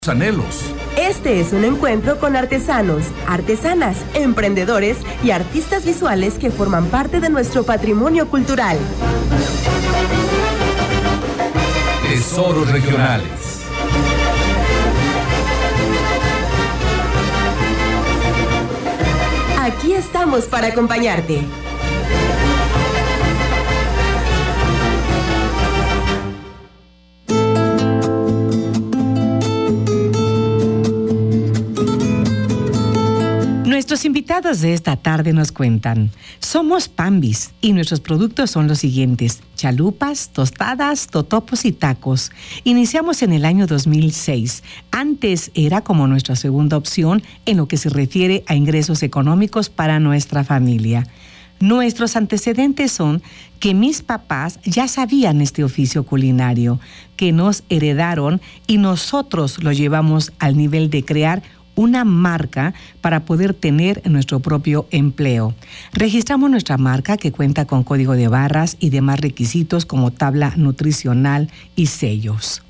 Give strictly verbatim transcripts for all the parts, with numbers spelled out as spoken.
Anhelos. Este es un encuentro con artesanos, artesanas, emprendedores y artistas visuales que forman parte de nuestro patrimonio cultural. Tesoros regionales. Aquí estamos para acompañarte. Nuestros invitados de esta tarde nos cuentan: somos Pambis y nuestros productos son los siguientes: chalupas, tostadas, totopos y tacos. Iniciamos en el año dos mil seis. Antes era como nuestra segunda opción en lo que se refiere a ingresos económicos para nuestra familia. Nuestros antecedentes son que mis papás ya sabían este oficio culinario, que nos heredaron y nosotros lo llevamos al nivel de crear una marca para poder tener nuestro propio empleo. Registramos nuestra marca, que cuenta con código de barras y demás requisitos como tabla nutricional y sellos.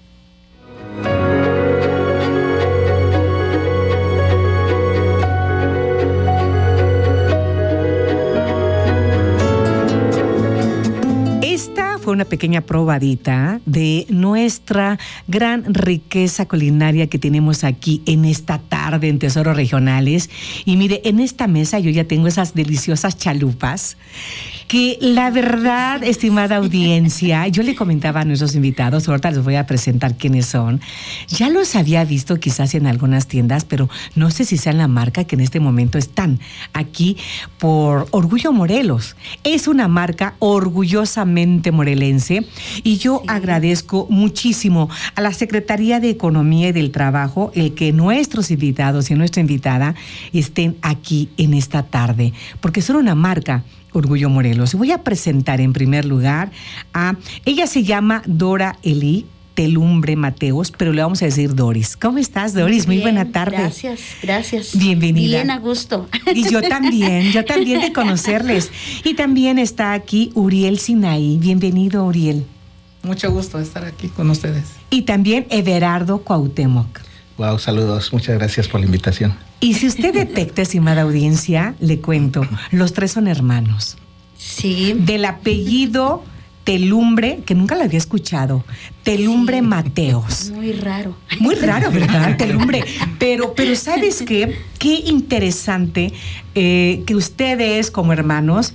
Fue una pequeña probadita de nuestra gran riqueza culinaria que tenemos aquí en esta tarde en Tesoros Regionales. Y mire, en esta mesa yo ya tengo esas deliciosas chalupas que la verdad, estimada audiencia, yo le comentaba a nuestros invitados, ahorita les voy a presentar quiénes son. Ya los había visto quizás en algunas tiendas, pero no sé si sean la marca que en este momento están aquí por Orgullo Morelos. Es una marca orgullosamente morelense y yo sí. agradezco muchísimo a la Secretaría de Economía y del Trabajo el que nuestros invitados y nuestra invitada estén aquí en esta tarde, porque son una marca Orgullo Morelos. Y voy a presentar en primer lugar a... Ella se llama Dora Eli Telumbre Mateos, pero le vamos a decir Doris. ¿Cómo estás, Doris? Muy, Muy buena tarde. Gracias, gracias. Bienvenida. Bien a gusto. Y yo también, yo también de conocerles. Y también está aquí Uriel Sinaí. Bienvenido, Uriel. Mucho gusto estar aquí con ustedes. Y también Everardo Cuauhtémoc. Wow, saludos. Muchas gracias por la invitación. Y si usted detecta, estimada audiencia, le cuento, los tres son hermanos. Sí. Del apellido Telumbre, que nunca lo había escuchado, Telumbre sí. Mateos. Muy raro. Muy raro, ¿verdad? Telumbre. Pero, pero ¿sabes qué? Qué interesante eh, que ustedes como hermanos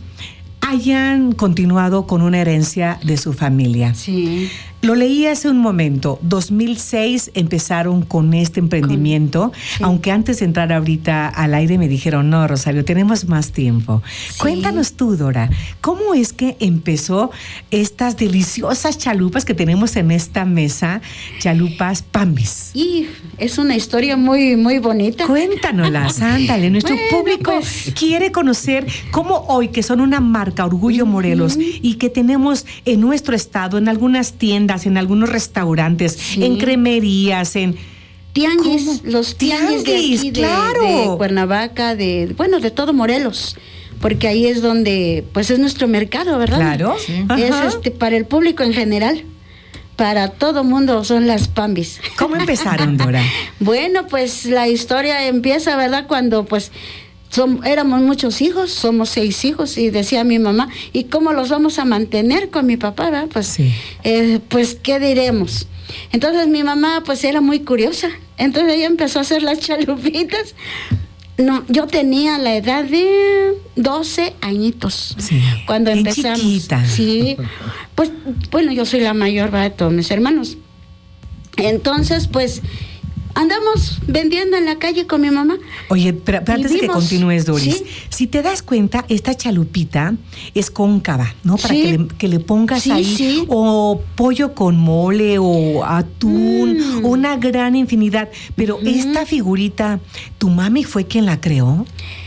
hayan continuado con una herencia de su familia. Sí. Lo leí hace un momento, dos mil seis empezaron con este emprendimiento, con, sí. aunque antes de entrar ahorita al aire me dijeron, no, Rosario, tenemos más tiempo. Sí. Cuéntanos tú, Dora, ¿cómo es que empezó estas deliciosas chalupas que tenemos en esta mesa, chalupas Pambis? Y es una historia muy, muy bonita. Cuéntanoslas, ándale, nuestro bueno, público pues. quiere conocer cómo hoy, que son una marca Orgullo Morelos, uh-huh. y que tenemos en nuestro estado, en algunas tiendas, en algunos restaurantes, sí. en cremerías, en... Tianguis, ¿Cómo? los tianguis, tianguis de aquí, de, claro. de Cuernavaca, de, bueno, de todo Morelos, porque ahí es donde, pues es nuestro mercado, ¿verdad? Claro. Sí. Es este, para el público en general, para todo mundo son las Pambis. ¿Cómo empezaron, Dora? Bueno, pues la historia empieza, ¿verdad? Cuando, pues... Som, éramos muchos hijos, somos seis hijos, y decía mi mamá, ¿y cómo los vamos a mantener con mi papá? ¿verdad? Pues, sí. eh, pues, ¿qué diremos? Entonces mi mamá, pues, era muy curiosa, entonces ella empezó a hacer las chalupitas. No, yo tenía la edad de doce añitos, sí. cuando Qué empezamos. Chiquita. Sí, pues, bueno, yo soy la mayor, ¿verdad? De todos mis hermanos. Entonces, pues... andamos vendiendo en la calle con mi mamá. Oye, pero, pero antes de que continúes, Doris, ¿sí? si te das cuenta, esta chalupita es cóncava, ¿no? Para sí. que, le, que le pongas sí, ahí sí. o pollo con mole o atún, mm. una gran infinidad. Pero mm. esta figurita, ¿tu mami fue quien la creó?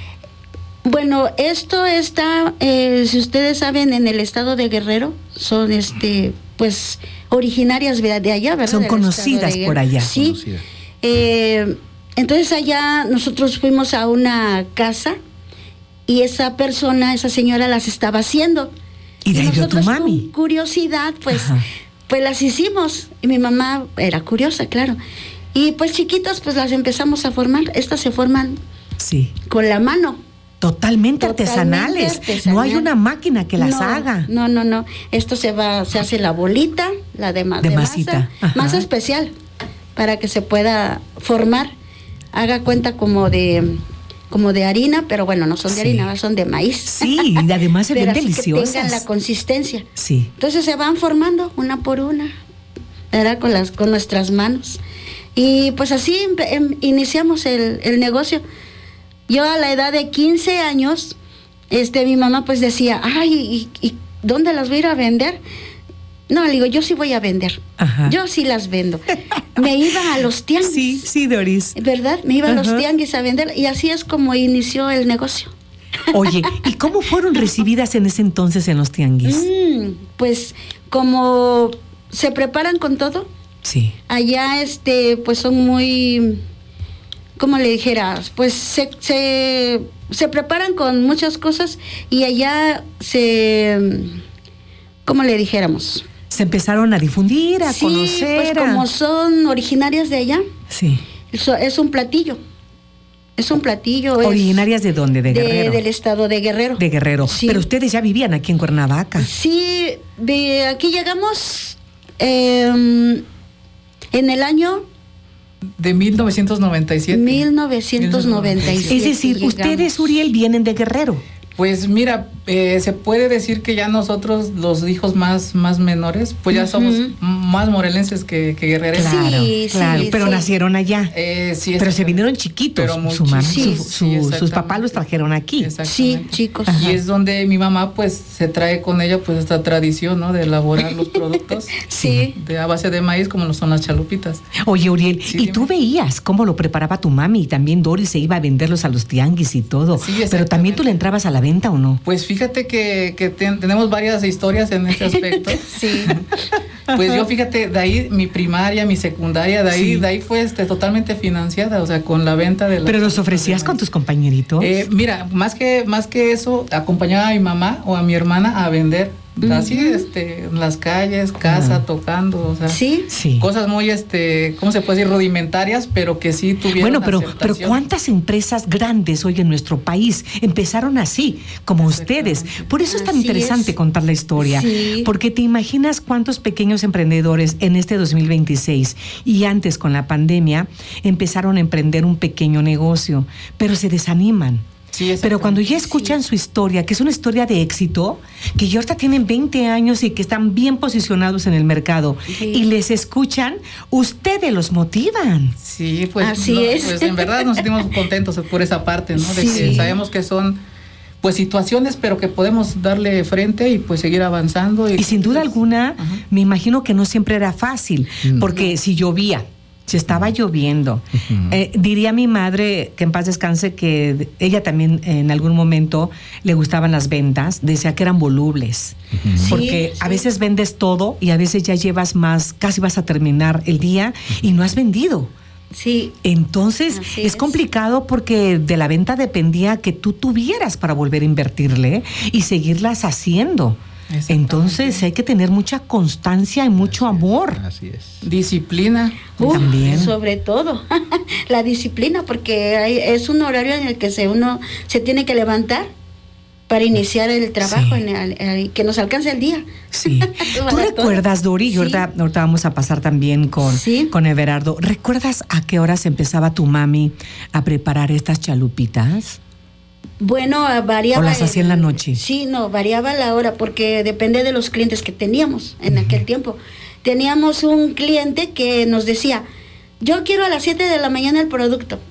Bueno, esto está, eh, si ustedes saben, en el estado de Guerrero, son este, pues, originarias de allá, ¿verdad? Son conocidas por allá. Sí. Conocida. Eh, entonces allá nosotros fuimos a una casa y esa persona, esa señora las estaba haciendo. Y de ahí vio tu mami. Con curiosidad, pues, pues las hicimos. Y mi mamá era curiosa, claro. Y pues chiquitas, pues las empezamos a formar. Estas se forman sí. con la mano. Totalmente, Totalmente artesanales. Artesanal. No hay una máquina que las no, haga. No, no, no. Esto se va, se hace la bolita, la de, ma de, de masita. masa, masa especial, para que se pueda formar. Haga cuenta como de como de harina, pero bueno, no son de sí. harina, son de maíz. Sí, y además se ven deliciosas. Que tengan la consistencia. Sí. Entonces se van formando una por una, ¿verdad? Con las con nuestras manos. Y pues así em, iniciamos el, el negocio. Yo a la edad de quince años, este, mi mamá pues decía, ay, ¿y, y dónde las voy a ir a vender? No, le digo, yo sí voy a vender. Ajá. Yo sí las vendo. Me iba a los tianguis. Sí, sí, Doris. ¿Verdad? Me iba Ajá. a los tianguis a vender y así es como inició el negocio. Oye, ¿y cómo fueron recibidas en ese entonces en los tianguis? Mm, pues como se preparan con todo. Sí. Allá, este, pues son muy, ¿cómo le dijeras? Pues se, se, se preparan con muchas cosas y allá se, ¿cómo le dijéramos? Se empezaron a difundir, a sí, conocer. Pues como son originarias de allá. Sí. Eso es un platillo. Es un platillo. ¿Originarias de dónde? ¿De Guerrero? De, del estado de Guerrero. De Guerrero. Sí. Pero ustedes ya vivían aquí en Cuernavaca. Sí, de aquí llegamos eh, en el año de mil novecientos noventa y siete. mil novecientos noventa y siete. Es decir, llegamos. Ustedes, Uriel, vienen de Guerrero. Pues mira, eh, se puede decir que ya nosotros, los hijos más, más menores, pues ya uh-huh. somos más morelenses que, que guerrerenses. Claro, sí, claro, sí, pero sí. nacieron allá. Eh, sí, pero se vinieron chiquitos. Pero muy su mamá, sí, su, sí, su, sus papás los trajeron aquí. Sí, chicos. Ajá. Y es donde mi mamá pues se trae con ella pues esta tradición, ¿no? De elaborar los productos sí. de a base de maíz, como lo son las chalupitas. Oye, Uriel, sí, ¿y dime. tú veías cómo lo preparaba tu mami? Y también Doris se iba a venderlos a los tianguis y todo. Sí, pero también tú le entrabas a la venta, ¿o no? Pues fíjate que, que ten, tenemos varias historias en este aspecto. Sí. Pues yo fíjate, de ahí mi primaria, mi secundaria, de ahí, sí. de ahí fue este, totalmente financiada, o sea, con la venta de la... ¿Pero los ofrecías con tus compañeritos? Eh, mira, más que, más que eso, acompañaba a mi mamá o a mi hermana a vender. Uh-huh. Así, este, en las calles, casa, uh-huh. tocando, o sea, ¿sí? Sí. Cosas muy, este, ¿cómo se puede decir? Rudimentarias, pero que sí tuvieron Bueno, pero, aceptación. pero ¿cuántas empresas grandes hoy en nuestro país empezaron así, como ustedes? Por eso es tan así interesante es. contar la historia, sí. porque te imaginas cuántos pequeños emprendedores en este dos mil veintiséis y antes con la pandemia empezaron a emprender un pequeño negocio, pero se desaniman. Sí, pero cuando ya escuchan sí. su historia, que es una historia de éxito, que ya ahorita tienen veinte años y que están bien posicionados en el mercado, sí. y les escuchan, ustedes los motivan. Sí, pues, así no, es. Pues en verdad nos sentimos contentos por esa parte, ¿no? De sí. que sabemos que son pues situaciones, pero que podemos darle frente y pues seguir avanzando. Y, y sin duda alguna, uh-huh. me imagino que no siempre era fácil, uh-huh. porque si llovía, si estaba lloviendo. Uh-huh. Eh, diría mi madre, que en paz descanse, que ella también en algún momento le gustaban las ventas, decía que eran volubles. Uh-huh. Porque sí, a sí. veces vendes todo y a veces ya llevas más, casi vas a terminar el día y no has vendido. Sí. Entonces es, es complicado porque de la venta dependía que tú tuvieras para volver a invertirle y seguirlas haciendo. Entonces hay que tener mucha constancia y mucho así amor. Es, así es. Disciplina. Uh, también. Sobre todo la disciplina, porque hay, es un horario en el que se uno se tiene que levantar para iniciar el trabajo, sí. en el, el, que nos alcance el día. Sí. ¿Tú recuerdas, Dori? Y sí. ahorita, ahorita vamos a pasar también con, sí. con Everardo. ¿Recuerdas a qué horas empezaba tu mami a preparar estas chalupitas? Bueno, variaba. ¿O las hacía en la noche? Sí, no, variaba la hora porque depende de los clientes que teníamos en uh-huh. aquel tiempo. Teníamos un cliente que nos decía, yo quiero a las siete de la mañana el producto.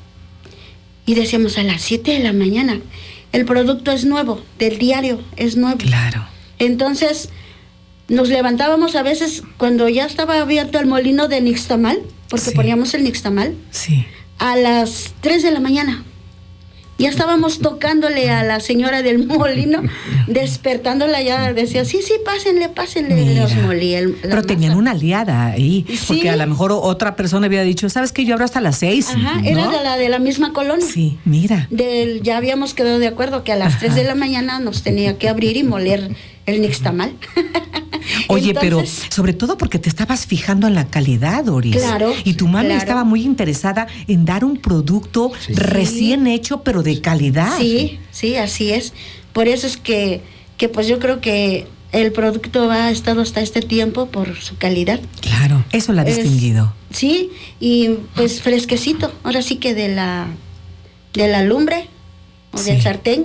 Y decíamos, a las siete de la mañana, el producto es nuevo, del diario es nuevo. Claro. Entonces, nos levantábamos a veces cuando ya estaba abierto el molino de nixtamal, porque sí. poníamos el nixtamal, sí. a las tres de la mañana. Ya estábamos tocándole a la señora del molino, despertándola, ya decía, sí, sí, pásenle, pásenle. Mira, los molí. El, pero tenían una aliada ahí, sí. porque a lo mejor otra persona había dicho, ¿sabes qué? Yo abro hasta las seis. Ajá, ¿no? era de la, de la misma colonia. Sí, mira. Del, ya habíamos quedado de acuerdo que a las Ajá. tres de la mañana nos tenía que abrir y moler el nixtamal. Oye, Entonces, pero sobre todo porque te estabas fijando en la calidad, Doris. Claro. Y tu mami claro. estaba muy interesada en dar un producto Sí. recién hecho, pero de calidad. Sí, sí, así es. Por eso es que, que pues yo creo que el producto ha estado hasta este tiempo por su calidad. Claro, eso la ha Es- distinguido. Sí, y pues fresquecito, ahora sí que de la, de la lumbre o Sí. del sartén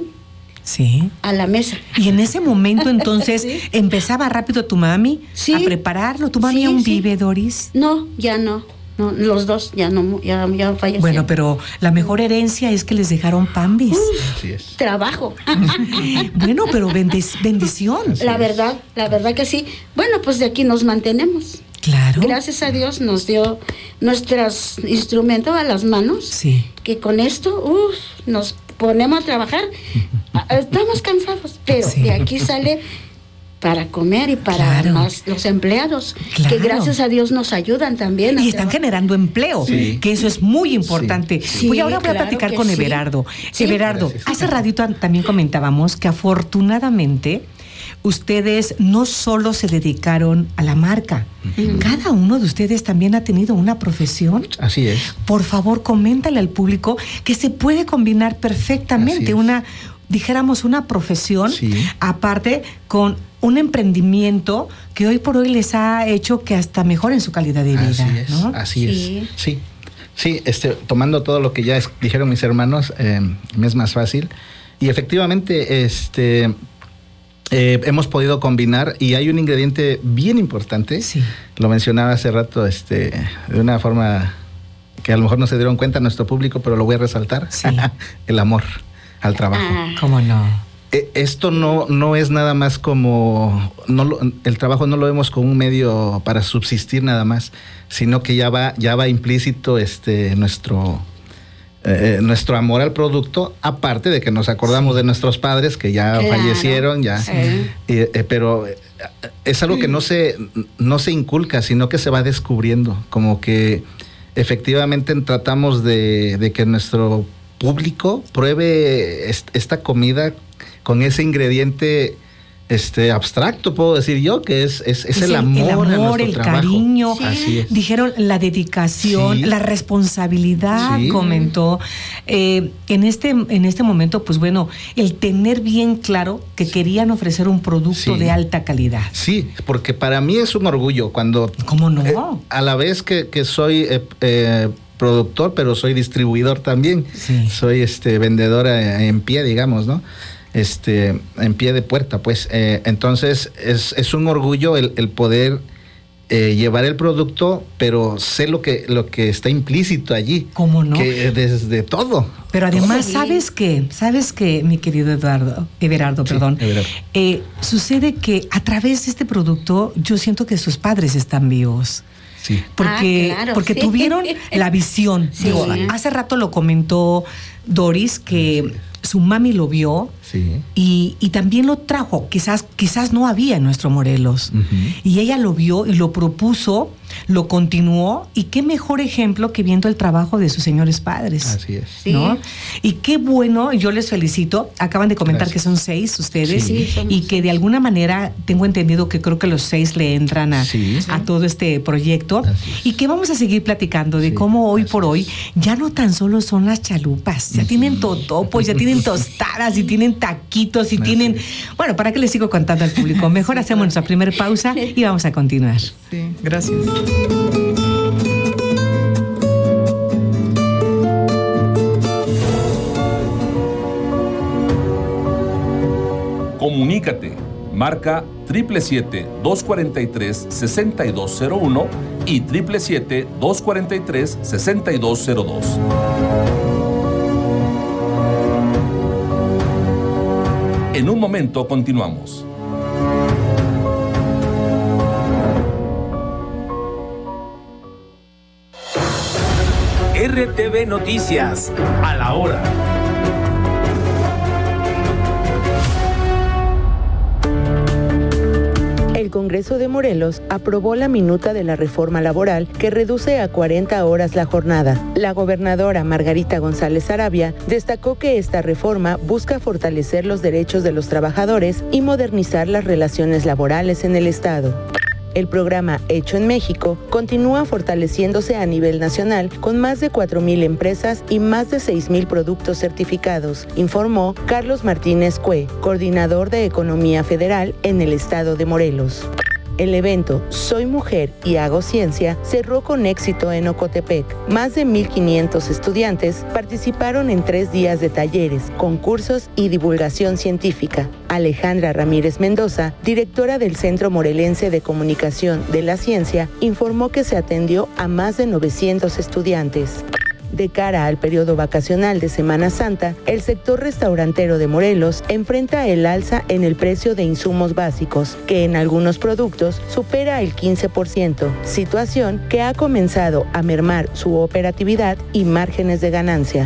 Sí. a la mesa. Y en ese momento entonces Sí. empezaba rápido tu mami Sí. a prepararlo. ¿Tu mami Sí, aún sí. vive, Doris? No, ya no, no, los dos ya no, ya, ya fallecieron. Bueno, pero la mejor herencia es que les dejaron pambis. Así es. Trabajo. Bueno, pero bendic- bendición. La verdad, la verdad que sí. Bueno, pues de aquí nos mantenemos. Claro. Gracias a Dios nos dio nuestros instrumentos a las manos, Sí. que con esto uf, nos ponemos a trabajar. Ah, Estamos cansados, pero Sí. de aquí sale para comer y para Claro. más los empleados, Claro. que gracias a Dios nos ayudan también. a Y están trabajar. generando empleo, Sí. que eso es muy importante. Sí. Oye, ahora Sí, voy a claro platicar que con sí. Everardo. Sí. Everardo, Gracias. hace ratito también comentábamos que afortunadamente ustedes no solo se dedicaron a la marca, cada uno de ustedes también ha tenido una profesión. Así es. Por favor, coméntale al público que se puede combinar perfectamente Así es. una, dijéramos, una profesión, Sí. aparte con un emprendimiento que hoy por hoy les ha hecho que hasta mejoren su calidad de vida, Así es. ¿no? Así Sí. es. Sí. Sí, este, tomando todo lo que ya es- dijeron mis hermanos, eh, me es más fácil. Y efectivamente, este. Eh, hemos podido combinar y hay un ingrediente bien importante. Sí. Lo mencionaba hace rato, este, de una forma que a lo mejor no se dieron cuenta nuestro público, pero lo voy a resaltar. Sí. El amor al trabajo. Ah, ¿Cómo no? Eh, Esto no, no es nada más como, no lo- el trabajo no lo vemos como un medio para subsistir nada más, sino que ya va, ya va implícito este, nuestro, eh, nuestro amor al producto, aparte de que nos acordamos Sí. de nuestros padres que ya Claro. fallecieron, ya, Sí. eh, eh, pero eh, es algo que no se, no se inculca, sino que se va descubriendo, como que efectivamente tratamos de, de que nuestro público pruebe est- esta comida con ese ingrediente este abstracto, puedo decir yo, que es, es, es el, amor, a nuestro el trabajo. cariño. Sí. Así es. Dijeron la dedicación, Sí. la responsabilidad, Sí. comentó. Eh, en, este, en este momento, pues bueno, el tener bien claro que querían ofrecer un producto Sí. de alta calidad. Sí, porque para mí es un orgullo cuando ¿Cómo no? eh, a la vez que, que soy eh, eh, productor, pero soy distribuidor también. Sí. Soy este vendedor eh, en pie, digamos, ¿no? Este, en pie de puerta, pues. Eh, entonces, es, es un orgullo el, el poder eh, llevar el producto, pero sé lo que, lo que está implícito allí. ¿Cómo no? Que desde todo. Pero además, Sí. ¿sabes qué? ¿Sabes qué, mi querido Eduardo? Everardo, Sí, perdón. Everardo. Eh, sucede que a través de este producto, yo siento que sus padres están vivos. Sí. Porque, Ah, claro, porque sí. tuvieron la visión. Sí. Digo, hace rato lo comentó Doris, que su mami lo vio Sí. y, y también lo trajo. Quizás, quizás no había en nuestro Morelos. Ujú. Y ella lo vio y lo propuso, lo continuó. Y qué mejor ejemplo que viendo el trabajo de sus señores padres. Así es. Sí. ¿No? Y qué bueno, yo les felicito. Acaban de comentar Gracias. que son seis ustedes Sí, somos y que de alguna manera tengo entendido que creo que los seis le entran a, Sí. a todo este proyecto Así es. y que vamos a seguir platicando de Sí, cómo hoy así por hoy es. ya no tan solo son las chalupas, ya tienen totopos, ya tienen tostadas y tienen taquitos y Así tienen... es. Bueno, ¿para qué les sigo contando al público? Mejor hacemos nuestra primera pausa y vamos a continuar. Sí, gracias. Comunícate. Marca siete siete siete, dos cuatro tres, seis dos cero uno y siete siete siete, dos cuatro tres, seis dos cero dos. En un momento continuamos. R T V Noticias, a la hora. El Congreso de Morelos aprobó la minuta de la reforma laboral que reduce a cuarenta horas la jornada. La gobernadora Margarita González Arabia destacó que esta reforma busca fortalecer los derechos de los trabajadores y modernizar las relaciones laborales en el Estado. El programa Hecho en México continúa fortaleciéndose a nivel nacional con más de cuatro mil empresas y más de seis mil productos certificados, informó Carlos Martínez Cue, coordinador de Economía Federal en el estado de Morelos. El evento Soy Mujer y Hago Ciencia cerró con éxito en Ocotepec. Más de mil quinientos estudiantes participaron en tres días de talleres, concursos y divulgación científica. Alejandra Ramírez Mendoza, directora del Centro Morelense de Comunicación de la Ciencia, informó que se atendió a más de novecientos estudiantes. De cara al periodo vacacional de Semana Santa, el sector restaurantero de Morelos enfrenta el alza en el precio de insumos básicos, que en algunos productos supera el quince por ciento, situación que ha comenzado a mermar su operatividad y márgenes de ganancia.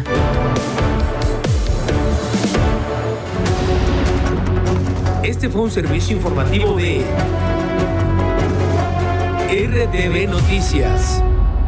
Este fue un servicio informativo de R T V Noticias.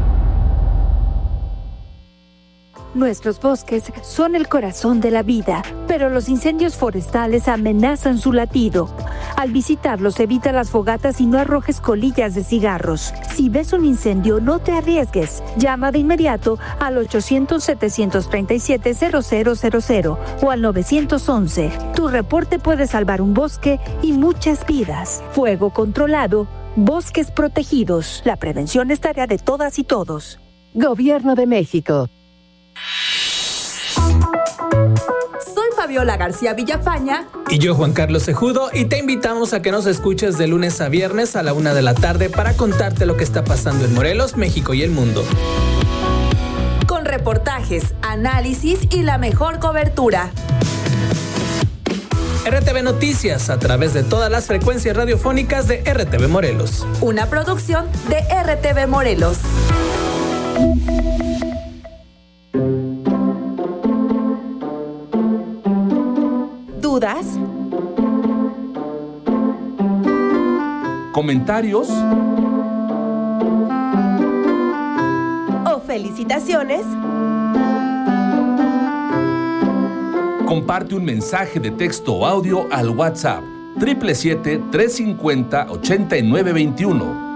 Nuestros bosques son el corazón de la vida, pero los incendios forestales amenazan su latido. Al visitarlos, evita las fogatas y no arrojes colillas de cigarros. Si ves un incendio, no te arriesgues. Llama de inmediato al ochocientos, setecientos treinta y siete, cero cero cero cero o al nueve once. Tu reporte puede salvar un bosque y muchas vidas. Fuego controlado, bosques protegidos. La prevención es tarea de todas y todos. Gobierno de México. Soy Fabiola García Villafaña. Y yo, Juan Carlos Cejudo, y te invitamos a que nos escuches de lunes a viernes a la una de la tarde para contarte lo que está pasando en Morelos, México y el mundo. Con reportajes, análisis y la mejor cobertura. R T V Noticias, a través de todas las frecuencias radiofónicas de R T V Morelos. Una producción de R T V Morelos. ¿Dudas? ¿Comentarios? ¿O felicitaciones? Comparte un mensaje de texto o audio al WhatsApp siete siete siete, tres cinco cero, ocho nueve dos uno.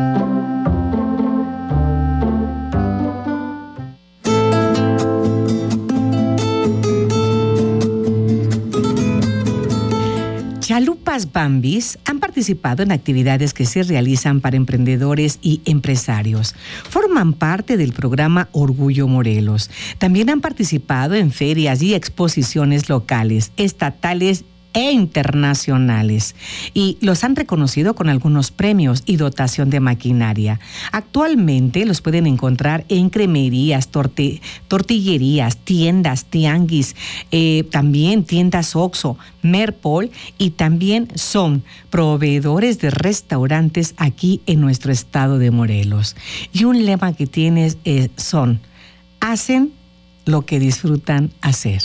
Chalupas Bambis han participado en actividades que se realizan para emprendedores y empresarios. Forman parte del programa Orgullo Morelos. También han participado en ferias y exposiciones locales, estatales e internacionales, y los han reconocido con algunos premios y dotación de maquinaria. Actualmente los pueden encontrar en cremerías, torte, tortillerías, tiendas, tianguis, eh, también tiendas Oxxo, Merpol, y también son proveedores de restaurantes aquí en nuestro estado de Morelos. Y un lema que tienes eh, son: hacen lo que disfrutan hacer.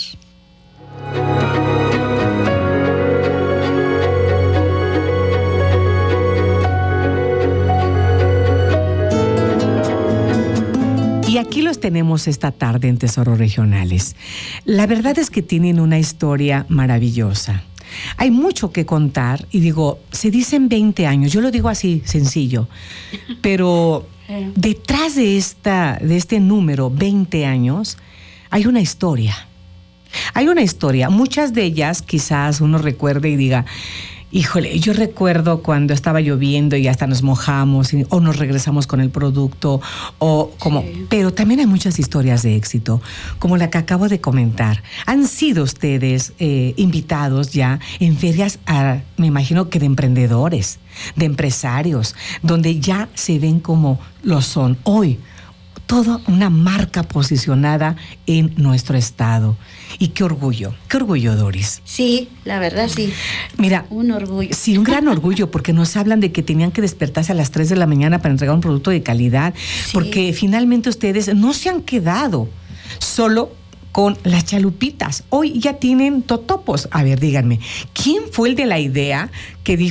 Y aquí los tenemos esta tarde en Tesoros Regionales. La verdad es que tienen una historia maravillosa. Hay mucho que contar y digo, se dicen veinte años, yo lo digo así, sencillo, pero detrás de, esta, de este número, veinte años, hay una historia. Hay una historia. Muchas de ellas quizás uno recuerde y diga, híjole, yo recuerdo cuando estaba lloviendo y hasta nos mojamos y, o nos regresamos con el producto, o como, sí. Pero también hay muchas historias de éxito, como la que acabo de comentar. Han sido ustedes eh, invitados ya en ferias, a, me imagino que de emprendedores, de empresarios, donde ya se ven como lo son hoy. Toda una marca posicionada en nuestro estado. Y qué orgullo, qué orgullo, Doris. Sí, la verdad sí. Mira, un orgullo. Sí, un gran orgullo, porque nos hablan de que tenían que despertarse a las tres de la mañana para entregar un producto de calidad, sí. Porque finalmente ustedes no se han quedado solo con las chalupitas. Hoy ya tienen totopos. A ver, díganme, ¿quién fue el de la idea que dijo,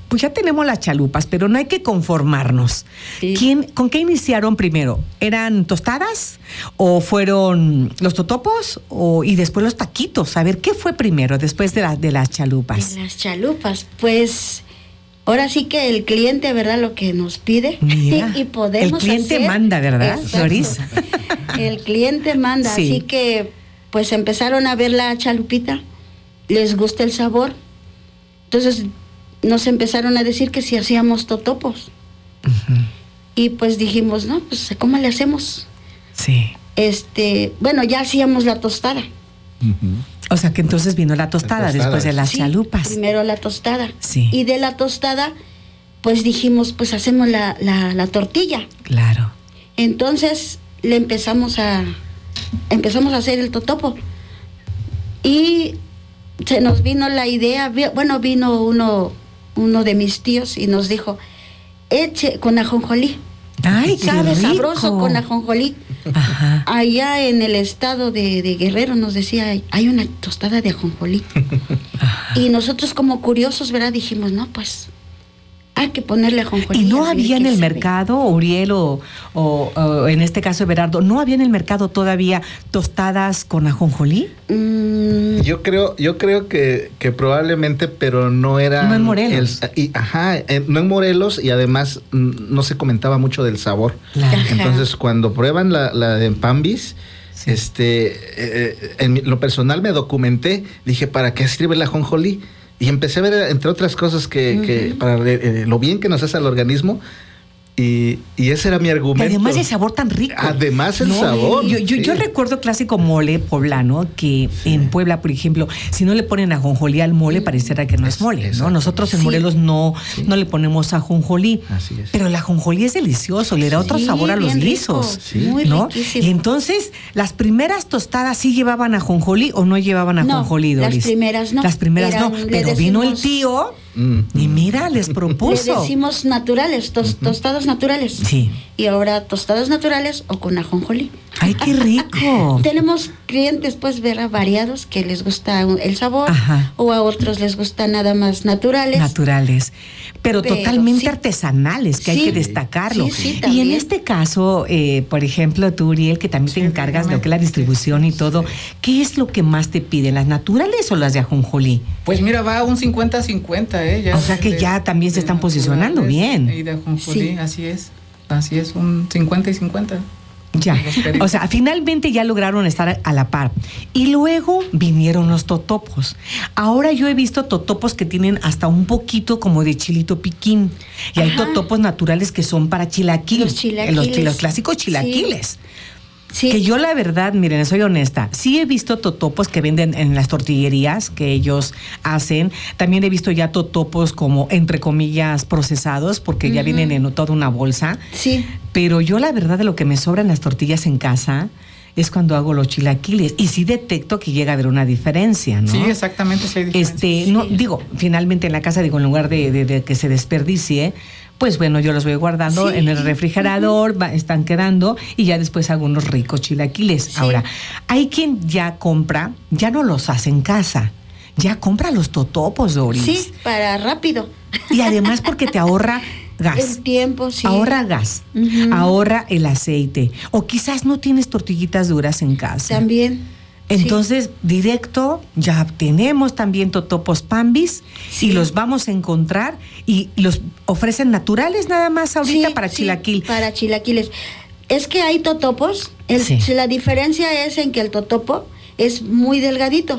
pues ya tenemos las chalupas, pero no hay que conformarnos. Sí. ¿Quién, ¿Con qué iniciaron primero? ¿Eran tostadas o fueron los totopos o, y después los taquitos? A ver, ¿qué fue primero después de, la, de las chalupas? De las chalupas, pues ahora sí que el cliente, ¿verdad? Lo que nos pide. Mira, y podemos el cliente hacer, manda, ¿verdad, Doris? El cliente manda, sí. Así que pues empezaron a ver la chalupita, les gusta el sabor, entonces nos empezaron a decir que si hacíamos totopos. Uh-huh. Y pues dijimos, no, pues ¿cómo le hacemos? Sí. Este, bueno, ya hacíamos la tostada. Uh-huh. O sea que entonces vino la tostada, la tostada. Después de las sí, chalupas. Primero la tostada. Sí. Y de la tostada, pues dijimos, pues hacemos la, la, la tortilla. Claro. Entonces le empezamos a empezamos a hacer el totopo. Y se nos vino la idea, bueno, vino uno uno de mis tíos y nos dijo, eche con ajonjolí. Ay, qué sabe rico. Sabroso con ajonjolí. Ajá. Allá en el estado de, de Guerrero nos decía, hay una tostada de ajonjolí. Ajá. Y nosotros como curiosos, ¿verdad? Dijimos, no, pues hay que ponerle ajonjolí. ¿Y no había en el mercado, Uriel, o, o, o en este caso Everardo, no había en el mercado todavía tostadas con ajonjolí? Mm. Yo creo, yo creo que, que probablemente, pero no era. No en Morelos. El, y, ajá, no en Morelos, y además no se comentaba mucho del sabor. Claro. Entonces, cuando prueban la, la de Pambis, sí. este, eh, en lo personal me documenté, dije, ¿para qué sirve el ajonjolí? Y empecé a ver, entre otras cosas, que, uh-huh. que para eh, lo bien que nos hace al organismo. Y, y ese era mi argumento. Y además el sabor tan rico. Además el ¿no? sabor. Yo, yo, sí. yo recuerdo clásico mole poblano, que sí. en Puebla, por ejemplo, si no le ponen ajonjolí al mole, pareciera que no es, es mole, ¿no? Nosotros en sí. Morelos no, sí. no le ponemos ajonjolí. Así es. Pero el ajonjolí es delicioso, le da otro sí, sabor a los guisos. Sí. Muy ¿no? riquísimo. Y entonces, ¿las primeras tostadas sí llevaban ajonjolí o no llevaban ajonjolí, no, Doris? Las primeras no. Las primeras Eran, no. Pero decimos, vino el tío mm. y mira, les propuso. Le decimos naturales, tos, uh-huh. tostadas naturales. Sí. Y ahora tostadas naturales o con ajonjolí. ¡Ay, qué rico! Tenemos clientes, pues, ver variados que les gusta el sabor. Ajá. O a otros les gusta nada más naturales. Naturales. Pero, pero totalmente sí. artesanales, que sí. hay que destacarlo. Sí, sí, y en este caso, eh, por ejemplo, tú, Uriel, que también sí, te encargas de lo que es la distribución sí, y todo, sí. ¿qué es lo que más te piden? ¿Las naturales o las de ajonjolí? Pues mira, va un cincuenta cincuenta, ¿eh? Ya o sea que de, ya también se están posicionando bien. Y de ajonjolí, sí. así es. Así es, un cincuenta y cincuenta. Ya, o sea, finalmente ya lograron estar a la par. Y luego vinieron los totopos. Ahora yo he visto totopos que tienen hasta un poquito como de chilito piquín. Y Ajá. hay totopos naturales que son para chilaquiles. Los chilaquiles. Los, los clásicos chilaquiles. Sí. Sí. Que yo la verdad, miren, soy honesta, sí he visto totopos que venden en las tortillerías que ellos hacen. También he visto ya totopos como, entre comillas, procesados, porque uh-huh. ya vienen en toda una bolsa. Sí. Pero yo la verdad de lo que me sobran las tortillas en casa es cuando hago los chilaquiles. Y sí detecto que llega a haber una diferencia, ¿no? Sí, exactamente, sí hay diferencia. Este, sí. no, digo, finalmente en la casa, digo, en lugar de, de, de que se desperdicie, pues bueno, yo los voy guardando sí. en el refrigerador, uh-huh. va, están quedando, y ya después hago unos ricos chilaquiles. Sí. Ahora, hay quien ya compra, ya no los hace en casa, ya compra los totopos, Doris. Sí, para rápido. Y además porque te ahorra gas. El tiempo, sí. Ahorra gas, uh-huh. ahorra el aceite. O quizás no tienes tortillitas duras en casa. También. Entonces, sí. directo, ya tenemos también totopos Pambis sí. y los vamos a encontrar y los ofrecen naturales nada más ahorita sí, para sí, chilaquil. Para chilaquiles. Es que hay totopos, el, sí. la diferencia es en que el totopo es muy delgadito,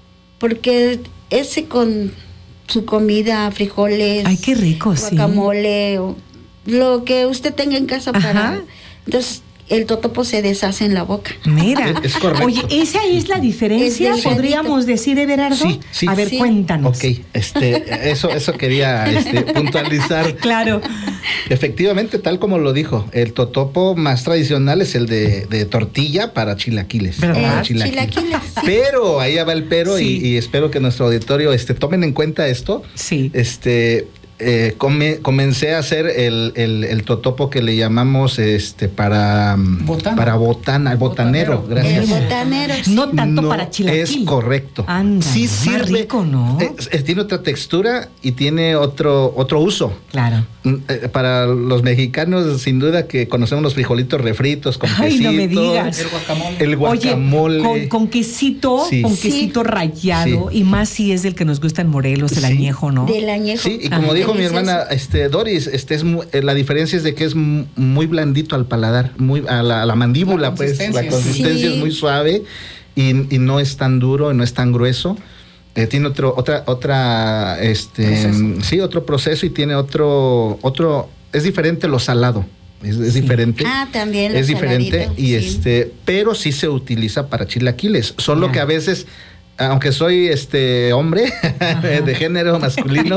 porque ese con su comida, frijoles, ay, qué rico, guacamole, sí. o lo que usted tenga en casa. Ajá. Para... Entonces, el totopo se deshace en la boca. Mira, es correcto. Oye, esa es la diferencia, es podríamos decir, Everardo. Sí, sí. A ver, sí. cuéntanos. Ok, este, eso, eso quería este, puntualizar. Claro. Efectivamente, tal como lo dijo, el totopo más tradicional es el de, de tortilla para chilaquiles. ¿Verdad? Para chilaquiles. chilaquiles. Pero ahí va el pero, sí. y, y espero que nuestro auditorio este, tomen en cuenta esto. Sí. Este. eh, come, comencé a hacer el, el, el totopo que le llamamos este para Botana. para botana, el botanero, botanero. gracias. El botanero. Sí. No tanto No, para chilaquil. Es correcto. Anda, sí más sirve, rico, ¿no? Es- es- tiene otra textura y tiene otro otro uso. Claro. Mm, eh, Para los mexicanos, sin duda que conocemos los frijolitos refritos con Ay, quesito. no me digas. El guacamole. El guacamole. Oye, con, con quesito, Sí. con Sí. quesito rayado, Sí. y más si es del que nos gusta en Morelos, el Sí. añejo, ¿no? Del añejo. Sí, y como Ah, dijo mi delicioso. hermana este Doris, este es mu- eh, la diferencia es de que es mu- muy blandito al paladar, muy a la, a la mandíbula, La pues la consistencia. consistencia Sí. es muy suave y, y no es tan duro, no es tan grueso. Eh, tiene otro otra otra este Proceso. sí, otro proceso y tiene otro otro es diferente lo salado. Es, es Sí. diferente. Ah, también. lo Es diferente saladito, y sí. este, pero sí se utiliza para chilaquiles, solo Ya. que a veces aunque soy este hombre de género masculino,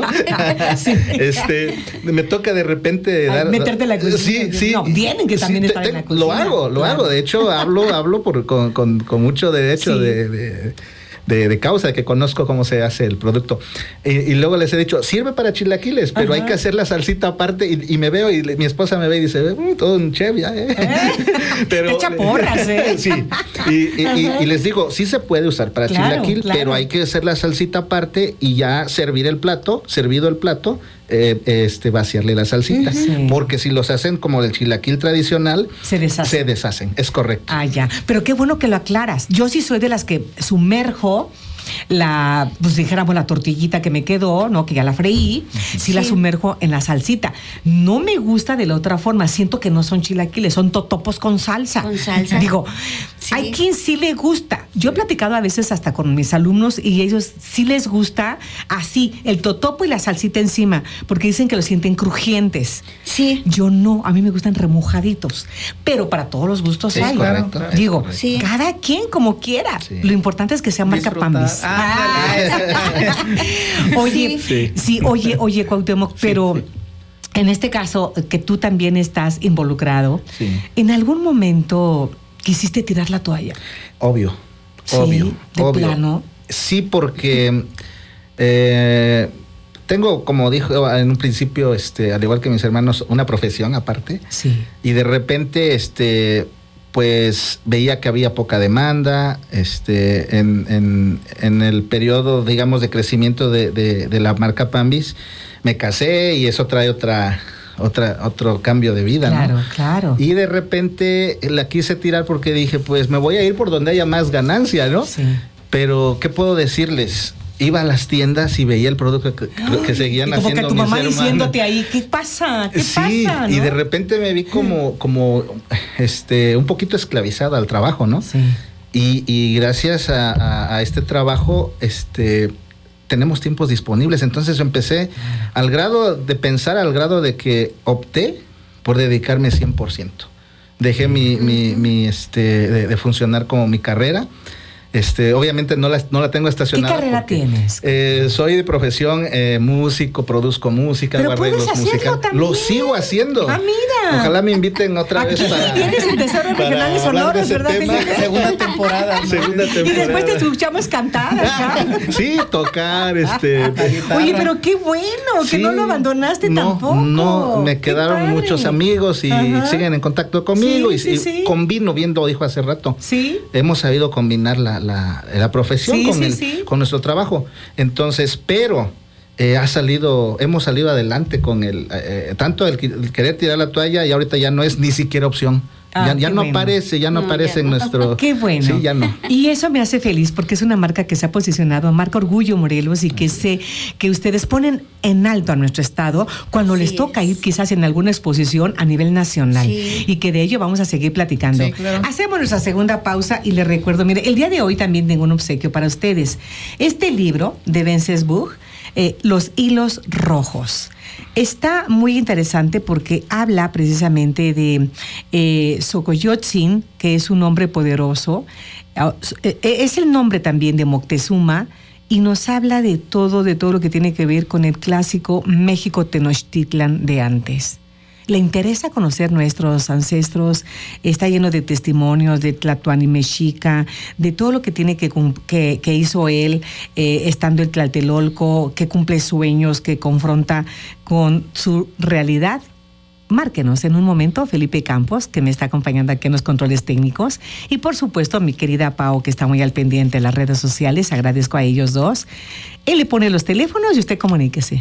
este me toca de repente Ay, dar meterte la cocina. Sí, sí. No, tienen que también te- estar en te- la Lo cocina. hago, lo Claro. hago. De hecho, hablo, hablo por, con, con- con mucho derecho Sí. de, de, de- de causa, que conozco cómo se hace el producto. Y, y luego les he dicho, sirve para chilaquiles, pero Ajá. hay que hacer la salsita aparte. Y, y me veo, y le- mi esposa me ve y dice, "Mm, todo un chef ya, ¿eh?". Te echa porras, ¿eh? Sí. Y, y- y- y les digo, sí se puede usar para Claro, chilaquil, claro. pero hay que hacer la salsita aparte y ya servir el plato, servido el plato, eh, este, vaciarle la salsita. Sí. Porque si los hacen como el chilaquil tradicional, Se deshace. se deshacen. Es correcto. Ah, ya. Pero qué bueno que lo aclaras. Yo sí soy de las que sumerjo la, pues dijéramos la tortillita que me quedó, ¿no? Que ya la freí, sí, la Sí. sumerjo en la salsita. No me gusta de la otra forma. Siento que no son chilaquiles, son totopos con salsa. Con salsa. Digo, Sí. hay quien sí le gusta. Yo he platicado a veces hasta con mis alumnos y ellos sí les gusta así, el totopo y la salsita encima, porque dicen que lo sienten crujientes. Sí. Yo no, a mí me gustan remojaditos, pero para todos los gustos Sí, hay. correcto, claro. es Digo, correcto. Sí. cada quien como quiera. Sí. Lo importante es que sea marca Disfrutar. Pambis. Ándale. Oye, sí. Sí. oye, oye, Cuauhtémoc, pero en este caso que tú también estás involucrado, Sí. ¿en algún momento quisiste tirar la toalla? Obvio. Sí, obvio. de obvio. plano. Sí, porque eh, tengo, como dijo en un principio, este, al igual que mis hermanos, una profesión aparte. Sí. Y de repente, este, pues veía que había poca demanda, este, en, en, en el periodo, digamos, de crecimiento de, de, de la marca Pambis, me casé y eso trae otra, otra, otro cambio de vida, Claro, ¿no? claro. Y de repente la quise tirar porque dije, pues me voy a ir por donde haya más ganancia, ¿no? Sí. Pero, ¿qué puedo decirles? Iba a las tiendas y veía el producto que, que seguían Y como haciendo que tu mis mamá hermanos. diciéndote ahí, ¿qué pasa? ¿Qué Sí, pasa? y ¿no? de repente me vi como, como este, un poquito esclavizada al trabajo, ¿no? Sí. Y, y gracias a, a- a este trabajo, este, tenemos tiempos disponibles. Entonces empecé al grado de pensar, al grado de que opté por dedicarme cien por ciento. Dejé mi, mi, mi, este, de, de funcionar como mi carrera. Este, obviamente no la, no la tengo ¿Qué estacionada. carrera porque, tienes? eh, soy de profesión eh, músico, produzco música, Pero hago arreglos puedes hacerlo musicales. también. Lo sigo haciendo. Ah, mira. Ojalá me inviten otra vez Aquí para. tienes el Tesoro para Regional y hablar de Sonoros, ese ¿verdad que tema. sí? Segunda temporada. ¿no? Segunda Y después te temporada. escuchamos cantar acá. Sí, tocar, este. Oye, pero qué bueno que Sí, no lo abandonaste no, tampoco. No, me Qué quedaron padre. muchos amigos y Ajá. siguen en contacto conmigo Sí, y, sí, y sí. combino, bien lo dijo hace rato. Sí. Hemos sabido combinar la, la, la profesión Sí, con, sí, el- sí. con nuestro trabajo. Entonces, pero eh, ha salido, hemos salido adelante con el, eh, tanto el, el querer tirar la toalla y ahorita ya no es ni siquiera opción. Ah, ya ya qué no bueno. aparece, ya no, No, aparece ya en no. nuestro... Qué bueno. Sí, ya no. Y eso me hace feliz porque es una marca que se ha posicionado, marca Orgullo Morelos, y que sé que ustedes ponen en alto a nuestro estado cuando Así les toca es. ir quizás en alguna exposición a nivel nacional. Sí. Y que de ello vamos a seguir platicando. Sí, claro. Hacemos nuestra segunda pausa y les recuerdo, mire, el día de hoy también tengo un obsequio para ustedes. Este libro de Wencesbuch, eh, Los hilos rojos. Está muy interesante porque habla precisamente de eh, Xocoyotzin, que es un hombre poderoso. Eh, es el nombre también de Moctezuma y nos habla de todo, de todo lo que tiene que ver con el clásico México Tenochtitlan de antes. le interesa conocer nuestros ancestros, está lleno de testimonios de Tlatoani Mexica, de todo lo que tiene que, que, que hizo él eh, estando en Tlatelolco, que cumple sueños, que confronta con su realidad. Márquenos en un momento, Felipe Campos, que me está acompañando aquí en los controles técnicos, y por supuesto mi querida Pau, que está muy al pendiente de las redes sociales. Agradezco a ellos dos. Él le pone los teléfonos y usted comuníquese.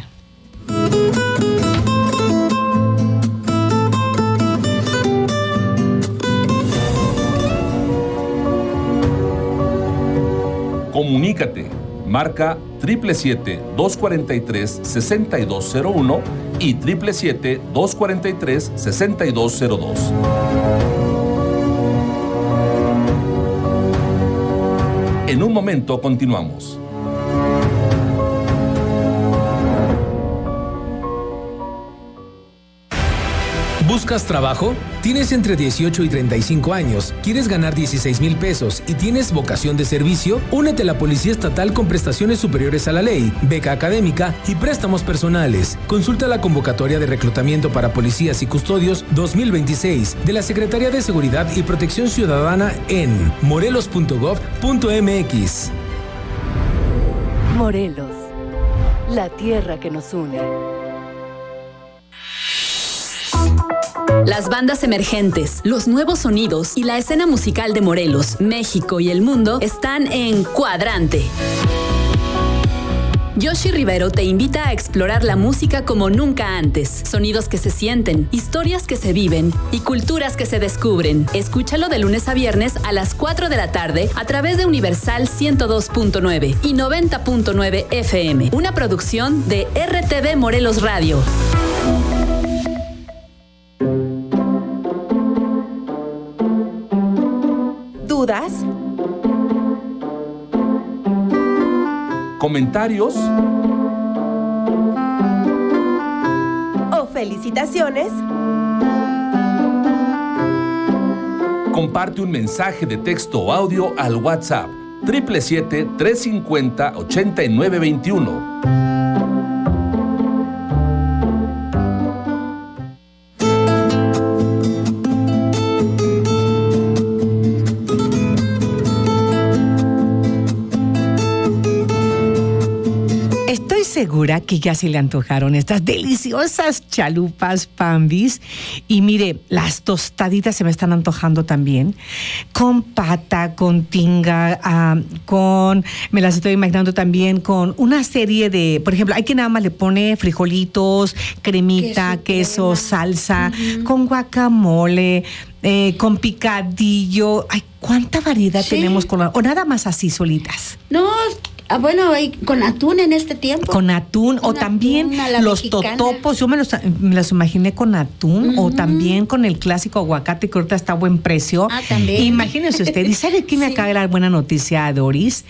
Comunícate. Marca siete siete siete, dos cuatro tres, seis dos cero uno y siete siete siete, dos cuatro tres, seis dos cero dos. En un momento continuamos. ¿Buscas trabajo? ¿Tienes entre dieciocho y treinta y cinco años? ¿Quieres ganar dieciséis mil pesos y tienes vocación de servicio? Únete a la Policía Estatal con prestaciones superiores a la ley, beca académica y préstamos personales. Consulta la convocatoria de reclutamiento para policías y custodios dos mil veintiséis de la Secretaría de Seguridad y Protección Ciudadana en morelos punto gov punto m x. Morelos, la tierra que nos une. Las bandas emergentes, los nuevos sonidos y la escena musical de Morelos, México y el mundo están en Cuadrante. Yoshi Rivero te invita a explorar la música como nunca antes. Sonidos que se sienten, historias que se viven y culturas que se descubren. Escúchalo de lunes a viernes a las cuatro de la tarde a través de Universal ciento dos punto nueve y noventa punto nueve F M. Una producción de R T V Morelos Radio. ¿Dudas? ¿Comentarios? ¿O felicitaciones? Comparte un mensaje de texto o audio al WhatsApp siete siete siete, tres cinco cero, ocho nueve dos uno. Segura que ya se le antojaron estas deliciosas chalupas Pambis. Y mire, las tostaditas se me están antojando también. Con pata, con tinga, uh, con... Me las estoy imaginando también con una serie de... Por ejemplo, hay quien nada más le pone frijolitos, cremita, queso, queso salsa, uh-huh. con guacamole, eh, con picadillo. Ay, ¿cuánta variedad sí. tenemos? Con, o nada más así solitas. No... Ah, bueno, con atún en este tiempo. Con atún, con o atún, también los mexicana. Totopos, yo me los, me los imaginé con atún, uh-huh. o también con el clásico aguacate, que ahorita está a buen precio. Ah, también. Imagínense usted, ¿y sabe qué me sí. acaba de dar buena noticia, Doris?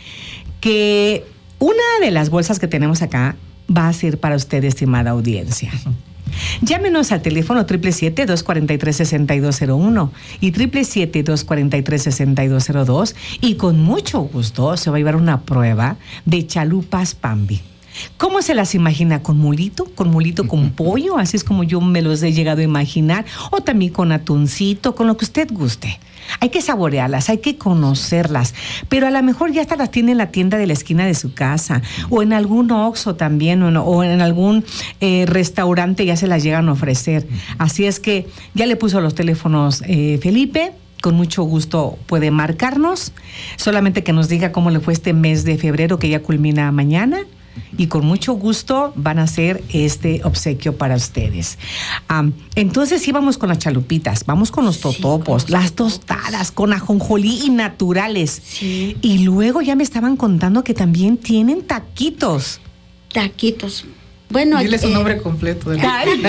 Que una de las bolsas que tenemos acá va a ser para usted, estimada audiencia. Uh-huh. Llámenos al teléfono siete siete siete, dos cuatro tres, seis dos cero uno y siete siete siete, dos cuatro tres, seis dos cero dos y con mucho gusto se va a llevar una prueba de chalupas Pambi. ¿Cómo se las imagina? ¿Con mulito? ¿Con mulito con pollo? Así es como yo me los he llegado a imaginar. O también con atuncito, con lo que usted guste. Hay que saborearlas, hay que conocerlas, pero a lo mejor ya hasta las tiene en la tienda de la esquina de su casa o en algún Oxxo también o en, o en algún eh, restaurante ya se las llegan a ofrecer. Así es que ya le puso los teléfonos eh, Felipe. Con mucho gusto puede marcarnos, solamente que nos diga cómo le fue este mes de febrero que ya culmina mañana. Y con mucho gusto van a hacer este obsequio para ustedes. Um, entonces sí vamos con las chalupitas, vamos con los totopos, sí, con las tostadas con ajonjolí y naturales. Sí. Y luego ya me estaban contando que también tienen taquitos. Taquitos. Bueno, dile aquí, su nombre completo. De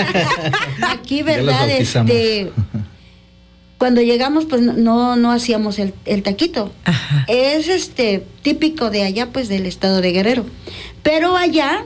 aquí, verdad, este... Cuando llegamos, pues no, no hacíamos el, el taquito. Ajá. Es este típico de allá, pues del estado de Guerrero. Pero allá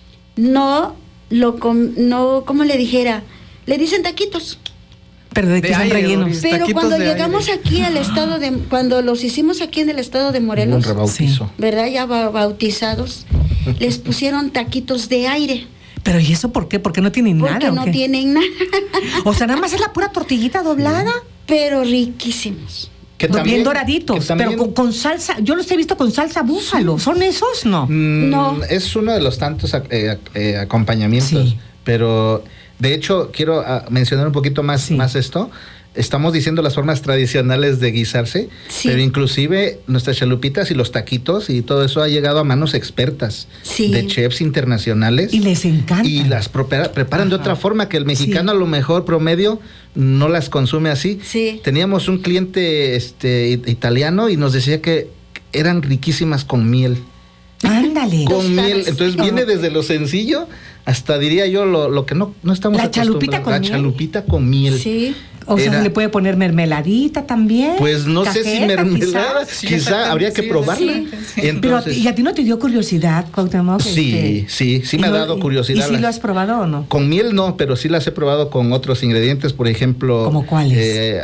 no lo com, no, ¿cómo le dijera? Le dicen taquitos. Pero de, de que son rellenos. Pero cuando llegamos aire. aquí al estado de, cuando los hicimos aquí en el estado de Morelos, un rebautizo. ¿verdad? Ya bautizados, les pusieron taquitos de aire. ¿Pero y eso por qué? ¿Por qué no tienen Porque nada? Porque no ¿o qué? tienen nada. O sea, nada más es la pura tortillita doblada. Pero riquísimos. Que también, bien doraditos, que también, pero con, con salsa, yo los he visto con salsa búfalo, ¿son esos? No. Mm, no. Es uno de los tantos eh, eh, acompañamientos, sí. Pero de hecho quiero uh, mencionar un poquito más, sí. más esto. Estamos diciendo las formas tradicionales de guisarse, sí. pero inclusive nuestras chalupitas y los taquitos y todo eso ha llegado a manos expertas sí. de chefs internacionales. Y les encanta. Y las prepara, preparan Ajá. de otra forma que el mexicano sí. a lo mejor promedio no las consume así. Sí. Teníamos un cliente este, italiano y nos decía que eran riquísimas con miel. Ándale. Con miel. Entonces viene desde lo sencillo hasta, diría yo, lo, lo que no, no estamos la chalupita con La miel. chalupita con miel. Sí. O Era, sea, ¿le puede poner mermeladita también? Pues no Cajeta, sé si mermelada, quizá, quizá habría que sí, probarla. Sí, sí. Entonces, pero, ¿y a ti no te dio curiosidad, Cuauhtémoc? Sí, este, sí, sí me ha dado curiosidad. ¿Y si lo has probado o no? Con miel no, pero sí las he probado con otros ingredientes, por ejemplo. ¿Cómo cuáles? Eh,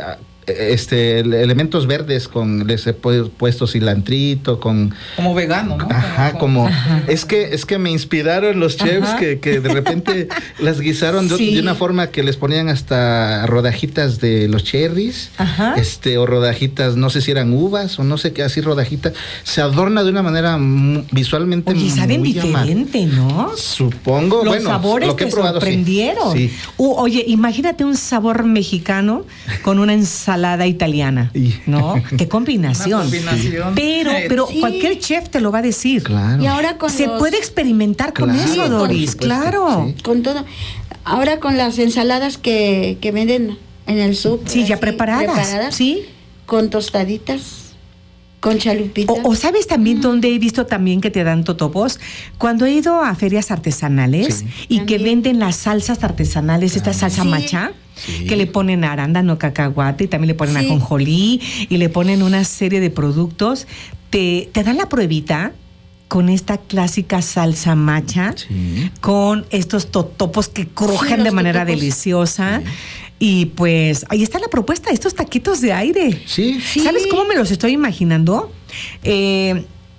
este elementos verdes, con les he puesto cilantrito, con como vegano, ¿no? Ajá, como ajá. es que es que me inspiraron los chefs que, que de repente las guisaron de, sí. de una forma que les ponían hasta rodajitas de los cherries, ajá. este o rodajitas, no sé si eran uvas o no sé qué, así rodajitas, se adorna de una manera visualmente Oye, saben muy diferente, llamada. ¿no? Supongo, los bueno, sabores lo que te he probado, sorprendieron. Sí. Sí. Uh, oye, imagínate un sabor mexicano con una ensalada ensalada italiana, ¿no? Qué combinación. combinación. Pero, pero sí. cualquier chef te lo va a decir. Claro. Y ahora con se los... puede experimentar con claro, eso, Doris, claro. Sí. Con todo. Ahora con las ensaladas que, que venden en el súper. Sí, ya preparadas. preparadas. Sí. Con tostaditas. Con chalupitas. O, o sabes también mm. dónde he visto también que te dan totopos, cuando he ido a ferias artesanales sí. y también. que venden las salsas artesanales, ah. esta salsa sí. macha, sí. que le ponen arándano, cacahuate y también le ponen sí. ajonjolí y le ponen una serie de productos, te, te dan la pruebita con esta clásica salsa macha, sí. con estos totopos que crujen sí, de manera totopos. deliciosa. Sí. Y pues ahí está la propuesta, estos taquitos de aire. Sí. sí. ¿Sabes cómo me los estoy imaginando? Eh,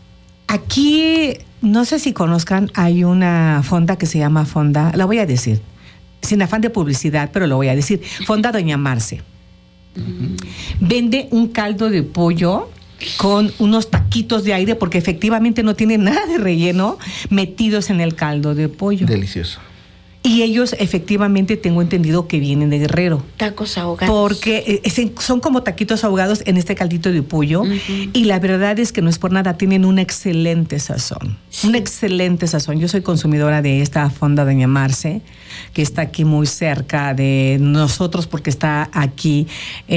aquí, no sé si conozcan, hay una fonda que se llama Fonda, la voy a decir, sin afán de publicidad, pero lo voy a decir, Fonda Doña Marce. Uh-huh. Vende un caldo de pollo con unos taquitos de aire, porque efectivamente no tiene nada de relleno, metidos en el caldo de pollo. Delicioso. Y ellos efectivamente tengo entendido que vienen de Guerrero. Tacos ahogados. Porque eh, son como taquitos ahogados en este caldito de pollo. Uh-huh. Y la verdad es que no es por nada, tienen un excelente sazón. Sí. Un excelente sazón. Yo soy consumidora de esta fonda Doña Marce, que está aquí muy cerca de nosotros porque está aquí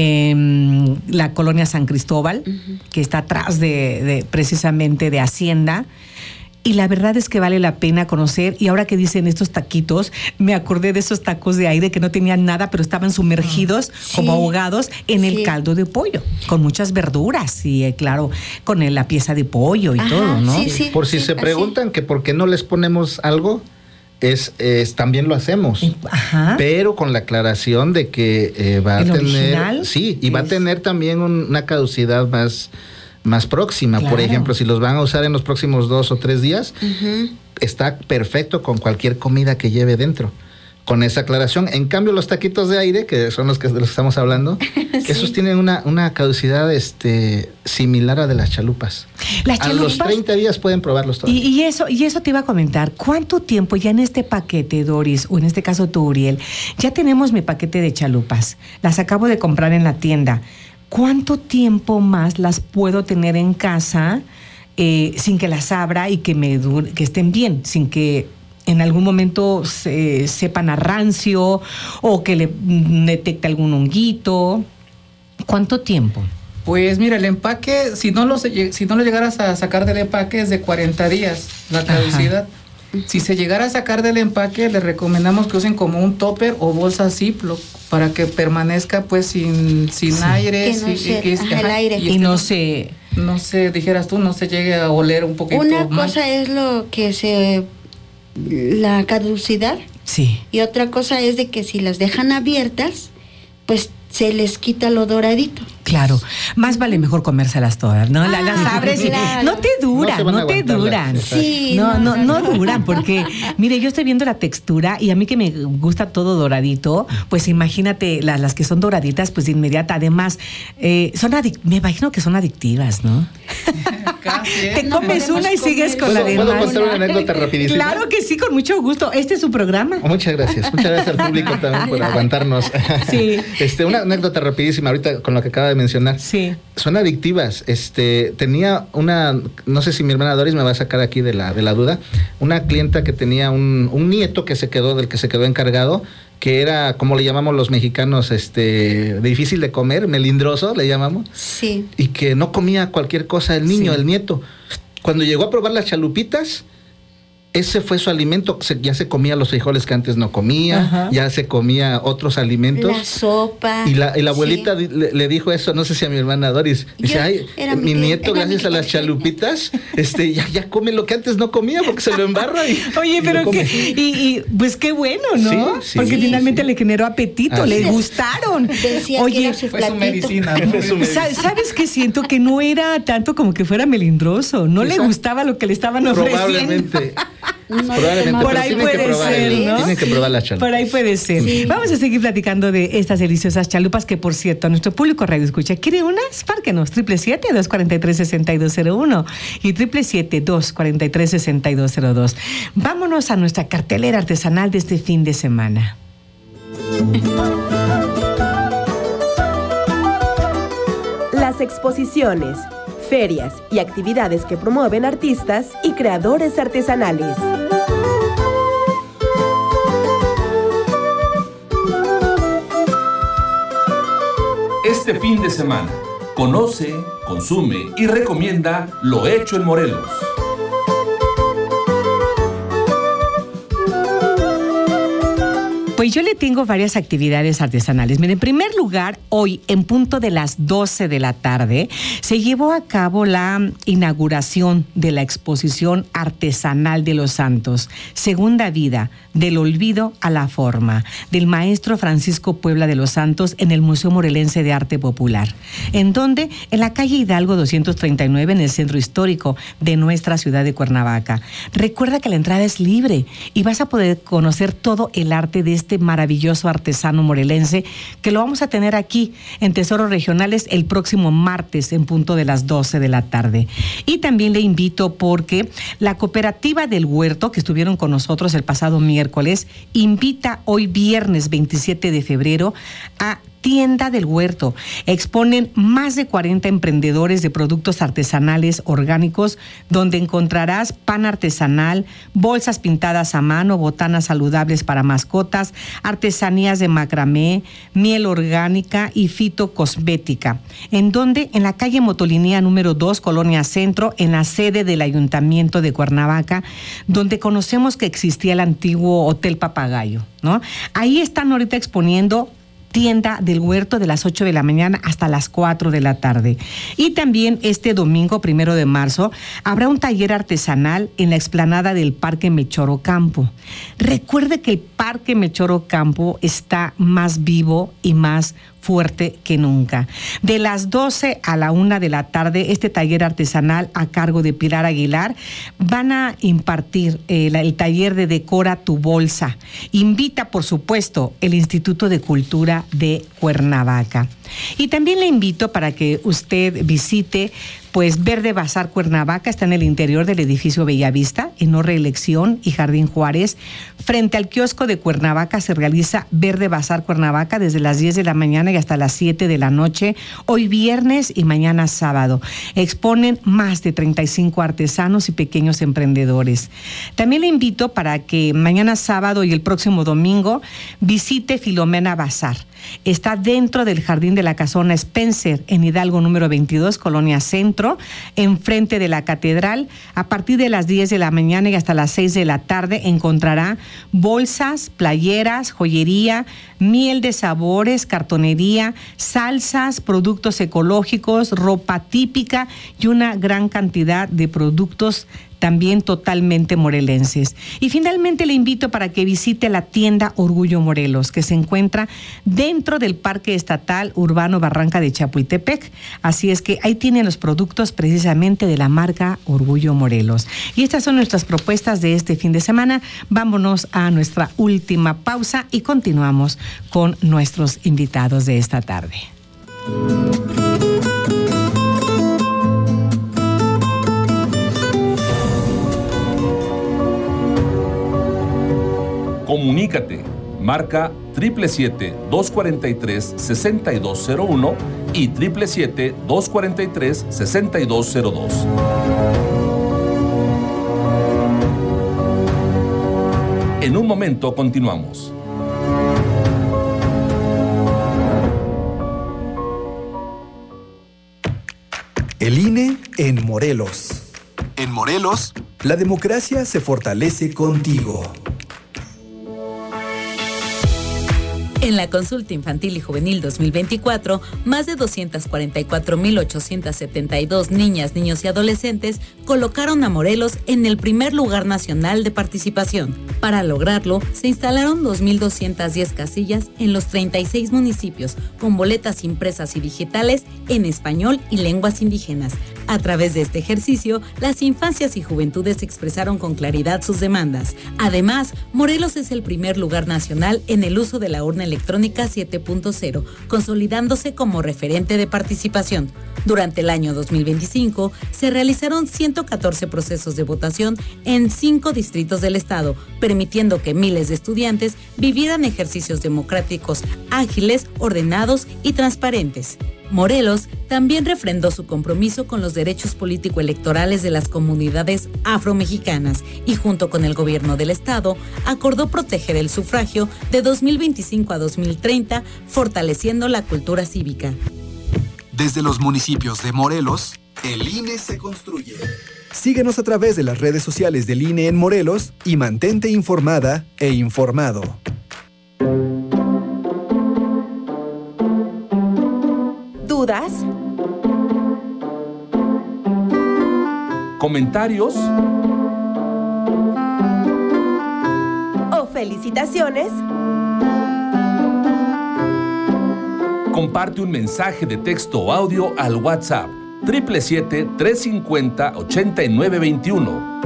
en la colonia San Cristóbal, uh-huh. que está atrás de, de precisamente de Hacienda. Y la verdad es que vale la pena conocer. Y ahora que dicen estos taquitos, me acordé de esos tacos de aire que no tenían nada, pero estaban sumergidos, sí. como ahogados en sí. el caldo de pollo, con muchas verduras y, eh, claro, con la pieza de pollo y Ajá, todo, ¿no? Sí, sí, por si sí, se preguntan así. que por qué no les ponemos algo, es, es también lo hacemos. Ajá. Pero con la aclaración de que eh, va a tener... original Sí, y es... va a tener también un, una caducidad más... más próxima, claro. Por ejemplo, si los van a usar en los próximos dos o tres días, uh-huh. está perfecto con cualquier comida que lleve dentro. Con esa aclaración. En cambio, los taquitos de aire, que son los que, de los que estamos hablando, sí. esos tienen una, una caducidad este, similar a de las chalupas. Las chalupas. A los treinta días pueden probarlos todos. Y, y, eso, y eso te iba a comentar. ¿Cuánto tiempo ya en este paquete, Doris, o en este caso tú, Uriel, ya tenemos mi paquete de chalupas? Las acabo de comprar en la tienda. ¿Cuánto tiempo más las puedo tener en casa eh, sin que las abra y que me dure, que estén bien, sin que en algún momento se, sepan a rancio o que le detecte algún honguito? ¿Cuánto tiempo? Pues mira, el empaque, si no lo, si no lo llegaras a sacar del empaque, es de cuarenta días la caducidad. Ajá. Si se llegara a sacar del empaque, les recomendamos que usen como un topper o bolsa Ziploc para que permanezca pues sin, sin sí. aire. Que no sí, se, y, ajá, el aire. Y, y este, no se... No se, dijeras tú, no se llegue a oler un poquito Una mal. cosa es lo que se... la caducidad. Sí. Y otra cosa es de que si las dejan abiertas, pues se les quita lo doradito. Claro, más vale mejor comérselas todas, ¿no? Ah, las abres y claro. no te duran, no, no te duran. Sí, no, no, no, no duran, porque, mire, yo estoy viendo la textura y a mí que me gusta todo doradito, pues imagínate las, las que son doraditas, pues de inmediata. Además, eh, son adic- me imagino que son adictivas, ¿no? Casi, ¿eh? Te no comes una y sigues con la demás. ¿Puedo contar una anécdota rapidísima? Claro que sí, con mucho gusto. Este es su programa. Muchas gracias. Muchas gracias al público también por aguantarnos. Sí. Este, una anécdota rapidísima ahorita con lo que acaba de mencionar. Sí. Son adictivas. Este, tenía una, no sé si mi hermana Doris me va a sacar aquí de la, de la duda, una clienta que tenía un, un nieto que se quedó, del que se quedó encargado, que era, como le llamamos los mexicanos, este, difícil de comer, melindroso, le llamamos. Sí. Y que no comía cualquier cosa el niño, sí. el nieto. Cuando llegó a probar las chalupitas, ese fue su alimento. Se, ya se comía los frijoles que antes no comía, ajá. ya se comía otros alimentos. La sopa. Y la, y la abuelita sí. le, le dijo eso, no sé si a mi hermana Doris. Dice, Yo, ay, mi, mi nieto, gracias a las chalupitas, este, ya, ya come lo que antes no comía porque se lo embarra. Y, Oye, y pero que, y, y pues qué bueno, ¿no? Sí, sí, porque sí, finalmente sí. le generó apetito, así le es. gustaron. Decía Oye, que era su fue su medicina. ¿no? Fue su medicina. ¿Sabes qué? Siento que no era tanto como que fuera melindroso, no Exacto. le gustaba lo que le estaban ofreciendo. Probablemente. No, Probablemente, por ahí puede ser, el, ¿no? Tienen que probar las chalupas. Por ahí puede ser. Sí. Vamos a seguir platicando de estas deliciosas chalupas que, por cierto, a nuestro público radio escucha. ¿Quiere unas? Márquenos, siete siete siete, dos cuatro tres, seis dos cero uno y siete siete siete, dos cuatro tres, seis dos cero dos. Vámonos a nuestra cartelera artesanal de este fin de semana. Las exposiciones, ferias y actividades que promueven artistas y creadores artesanales. Este fin de semana, conoce, consume y recomienda lo hecho en Morelos. Pues yo le tengo varias actividades artesanales. Mire, en primer lugar, hoy, en punto de las doce de la tarde, se llevó a cabo la inauguración de la exposición artesanal de los Santos, Segunda Vida, del olvido a la forma, del maestro Francisco Puebla de los Santos en el Museo Morelense de Arte Popular. ¿En dónde? En la calle Hidalgo doscientos treinta y nueve, en el centro histórico de nuestra ciudad de Cuernavaca. Recuerda que la entrada es libre y vas a poder conocer todo el arte de este maravilloso artesano morelense, que lo vamos a tener aquí en Tesoros Regionales el próximo martes en punto de las doce de la tarde. Y también le invito porque la Cooperativa del Huerto, que estuvieron con nosotros el pasado miércoles, invita hoy viernes veintisiete de febrero a Tienda del Huerto. Exponen más de cuarenta emprendedores de productos artesanales orgánicos, donde encontrarás pan artesanal, bolsas pintadas a mano, botanas saludables para mascotas, artesanías de macramé, miel orgánica y fitocosmética. ¿En dónde? En la calle Motolinía número dos, Colonia Centro, en la sede del Ayuntamiento de Cuernavaca, donde conocemos que existía el antiguo Hotel Papagayo, ¿no? Ahí están ahorita exponiendo Tienda del Huerto de las ocho de la mañana hasta las cuatro de la tarde. Y también este domingo, primero de marzo, habrá un taller artesanal en la explanada del Parque Mechoro Campo. Recuerde que el Parque Mechoro Campo está más vivo y más fuerte que nunca. De las doce a la una de la tarde, este taller artesanal a cargo de Pilar Aguilar van a impartir eh, la, el taller de Decora tu Bolsa. Invita, por supuesto, el Instituto de Cultura de Cuernavaca. Y también le invito para que usted visite pues Verde Bazar Cuernavaca, está en el interior del edificio Bellavista, en No Reelección y Jardín Juárez. Frente al kiosco de Cuernavaca se realiza Verde Bazar Cuernavaca desde las diez de la mañana y hasta las siete de la noche, hoy viernes y mañana sábado. Exponen más de treinta y cinco artesanos y pequeños emprendedores. También le invito para que mañana sábado y el próximo domingo visite Filomena Bazar. Está dentro del Jardín de la Casona Spencer, en Hidalgo número veintidós, Colonia Centro, enfrente de la Catedral. A partir de las diez de la mañana y hasta las seis de la tarde encontrará bolsas, playeras, joyería, miel de sabores, cartonería, salsas, productos ecológicos, ropa típica y una gran cantidad de productos también totalmente morelenses. Y finalmente le invito para que visite la tienda Orgullo Morelos, que se encuentra dentro del Parque Estatal Urbano Barranca de Chapultepec. Así es que ahí tienen los productos precisamente de la marca Orgullo Morelos. Y estas son nuestras propuestas de este fin de semana. Vámonos a nuestra última pausa y continuamos con nuestros invitados de esta tarde. Comunícate, marca siete siete siete, dos cuatro tres, seis dos cero uno y siete siete siete, dos cuatro tres, seis dos cero dos. En un momento continuamos. El I N E en Morelos. En Morelos, la democracia se fortalece contigo. En la consulta infantil y juvenil dos mil veinticuatro, más de doscientas cuarenta y cuatro mil ochocientas setenta y dos niñas, niños y adolescentes colocaron a Morelos en el primer lugar nacional de participación. Para lograrlo, se instalaron dos mil doscientas diez casillas en los treinta y seis municipios, con boletas impresas y digitales en español y lenguas indígenas. A través de este ejercicio, las infancias y juventudes expresaron con claridad sus demandas. Además, Morelos es el primer lugar nacional en el uso de la urna electrónica siete punto cero, consolidándose como referente de participación. Durante el año dos mil veinticinco, se realizaron ciento catorce procesos de votación en cinco distritos del estado, permitiendo que miles de estudiantes vivieran ejercicios democráticos ágiles, ordenados y transparentes. Morelos también refrendó su compromiso con los derechos político-electorales de las comunidades afromexicanas y junto con el gobierno del estado acordó proteger el sufragio de dos mil veinticinco a dos mil treinta, fortaleciendo la cultura cívica. Desde los municipios de Morelos, el I N E se construye. Síguenos a través de las redes sociales del I N E en Morelos y mantente informada e informado. ¿Dudas? ¿Comentarios? ¿O felicitaciones? Comparte un mensaje de texto o audio al WhatsApp siete siete siete, tres cinco cero, ocho nueve dos uno.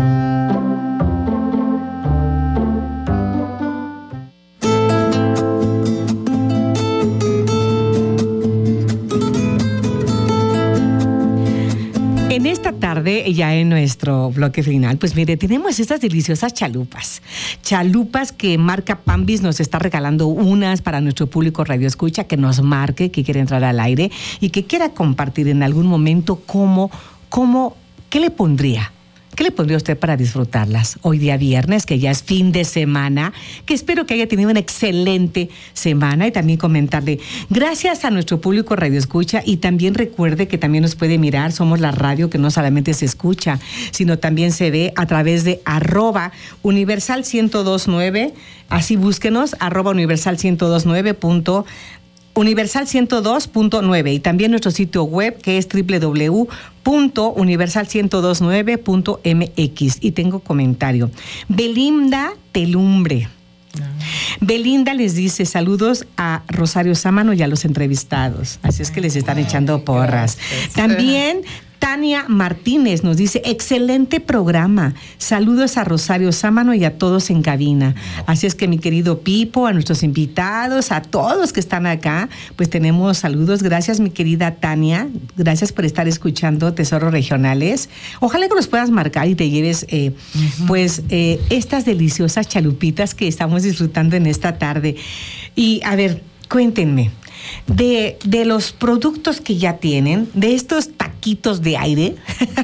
En esta tarde, ya en nuestro bloque final, pues mire, tenemos estas deliciosas chalupas. Chalupas que marca Pambis nos está regalando unas para nuestro público Radio Escucha, que nos marque, que quiere entrar al aire y que quiera compartir en algún momento cómo, cómo, ¿qué le pondría? ¿Qué le pondría usted para disfrutarlas? Hoy día viernes, que ya es fin de semana, que espero que haya tenido una excelente semana y también comentarle gracias a nuestro público Radio Escucha y también recuerde que también nos puede mirar, somos la radio que no solamente se escucha, sino también se ve a través de arroba universal ciento dos punto nueve, así búsquenos, arroba universal ciento dos punto nueve punto universal ciento dos punto nueve y también nuestro sitio web que es doble u doble u doble u punto universal ciento dos punto nueve punto m x. Y tengo comentario. Belinda Telumbre. Belinda les dice saludos a Rosario Sámano y a los entrevistados. Así es que les están echando porras. También Tania Martínez nos dice, excelente programa. Saludos a Rosario Sámano y a todos en cabina. Así es que mi querido Pipo, a nuestros invitados, a todos que están acá, pues tenemos saludos. Gracias, mi querida Tania. Gracias por estar escuchando Tesoros Regionales. Ojalá que nos puedas marcar y te lleves eh, uh-huh. pues eh, estas deliciosas chalupitas que estamos disfrutando en esta tarde. Y a ver, cuéntenme. De, de los productos que ya tienen, de estos taquitos de aire,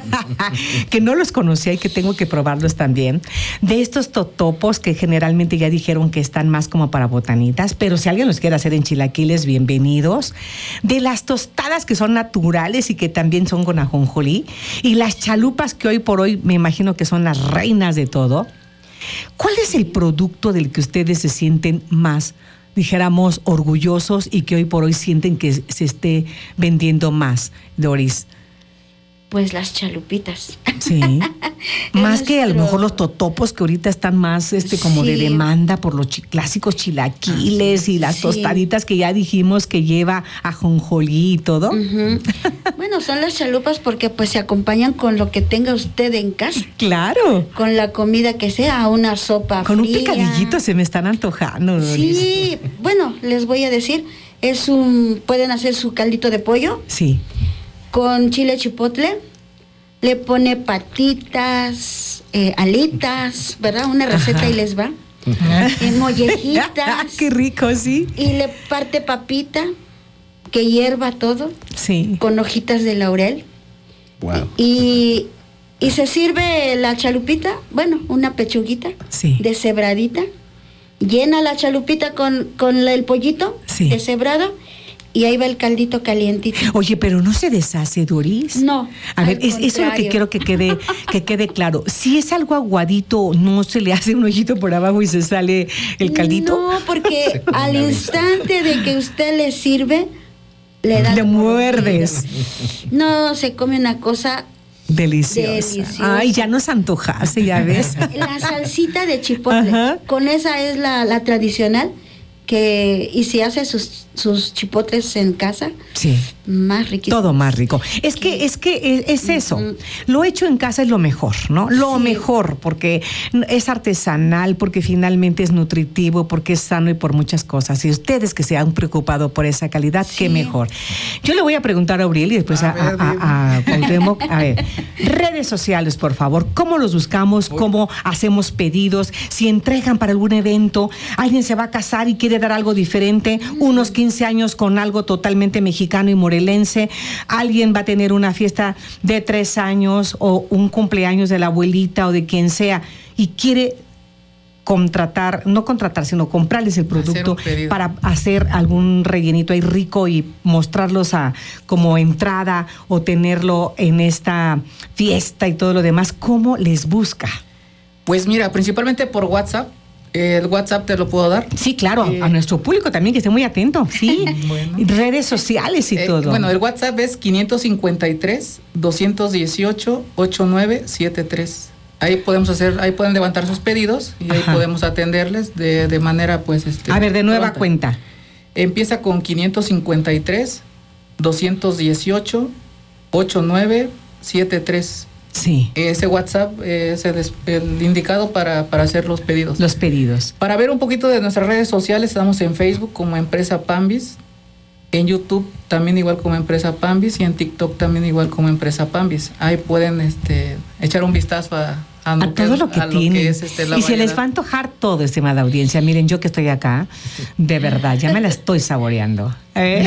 que no los conocía y que tengo que probarlos también, de estos totopos que generalmente ya dijeron que están más como para botanitas, pero si alguien los quiere hacer en chilaquiles, bienvenidos, de las tostadas que son naturales y que también son con ajonjolí, y las chalupas que hoy por hoy me imagino que son las reinas de todo. ¿Cuál es el producto del que ustedes se sienten más, dijéramos, orgullosos y que hoy por hoy sienten que se esté vendiendo más, Doris? Pues las chalupitas. Sí. Más que a lo mejor los totopos que ahorita están más este como Sí. de demanda por los chi- clásicos chilaquiles y las Sí. tostaditas que ya dijimos que lleva ajonjolí y todo. Ujú. Bueno, son las chalupas porque pues se acompañan con lo que tenga usted en casa. Claro. Con la comida que sea, una sopa Con fría. un picadillito se me están antojando. Doris. Sí, bueno, les voy a decir, es un, pueden hacer su caldito de pollo. Sí. Con chile chipotle, le pone patitas, eh, alitas, ¿verdad? Una receta Ajá. y les va. Eh, mollejitas. Qué rico, sí. Y le parte papita, que hierva todo, Sí. con hojitas de laurel. Wow. Y, y se sirve la chalupita, bueno, una pechuguita Sí. deshebradita. Llena la chalupita con, con la- el pollito Sí. deshebrado y ahí va el caldito calientito. Oye, pero no se deshace, Doris. No. A ver, al es, eso es lo que contrario. quiero que quede, que quede claro. Si es algo aguadito, ¿no se le hace un hoyito por abajo y se sale el caldito? No, porque al instante de que usted le sirve, le da. Le muerdes. No, se come una cosa. Deliciosa. Deliciosa. Ay, ya nos antojaste, ya ves. La salsita de chipotle. Ajá. Con esa es la, la tradicional. Que, y si hace sus, sus chipotles en casa, Sí. más riquísimo. Todo más rico. Es que, es que es, es eso. Lo hecho en casa es lo mejor, ¿no? Lo Sí. mejor, porque es artesanal, porque finalmente es nutritivo, porque es sano y por muchas cosas. Y ustedes que se han preocupado por esa calidad, qué mejor. Yo le voy a preguntar a Auriel y después a, a, a, a Cuauhtémoc. A ver, redes sociales, por favor. ¿Cómo los buscamos? ¿Cómo hacemos pedidos? Si entregan para algún evento, alguien se va a casar y quiere dar algo diferente, unos quince años con algo totalmente mexicano y morelense, alguien va a tener una fiesta de tres años o un cumpleaños de la abuelita o de quien sea y quiere contratar, no contratar, sino comprarles el producto un pedido. para hacer algún rellenito ahí rico y mostrarlos a, como entrada o tenerlo en esta fiesta y todo lo demás. ¿Cómo les busca? Pues mira, principalmente por WhatsApp. El WhatsApp te lo puedo dar. Sí, claro, Eh, a nuestro público también, que esté muy atento, sí. Bueno. Redes sociales y Eh, todo. Bueno, el WhatsApp es quinientos cincuenta y tres, doscientos dieciocho, ochenta y nueve setenta y tres. Ahí podemos hacer, ahí pueden levantar sus pedidos y ahí Ajá. podemos atenderles de, de manera, pues, este. A ver, de nueva pronta. cuenta. Empieza con quinientos cincuenta y tres, doscientos dieciocho, ochenta y nueve setenta y tres. Sí. Ese WhatsApp es el, el indicado para, para hacer los pedidos. Los pedidos. Para ver un poquito de nuestras redes sociales, estamos en Facebook como Empresa Pambis, en YouTube también igual como Empresa Pambis y en TikTok también igual como Empresa Pambis. Ahí pueden este, echar un vistazo a, a, A todo lo que a tienen. es, este, la y se les variedad. va a antojar todo, estimada audiencia. Miren, yo que estoy acá, de verdad, ya me la estoy saboreando. ¿Eh?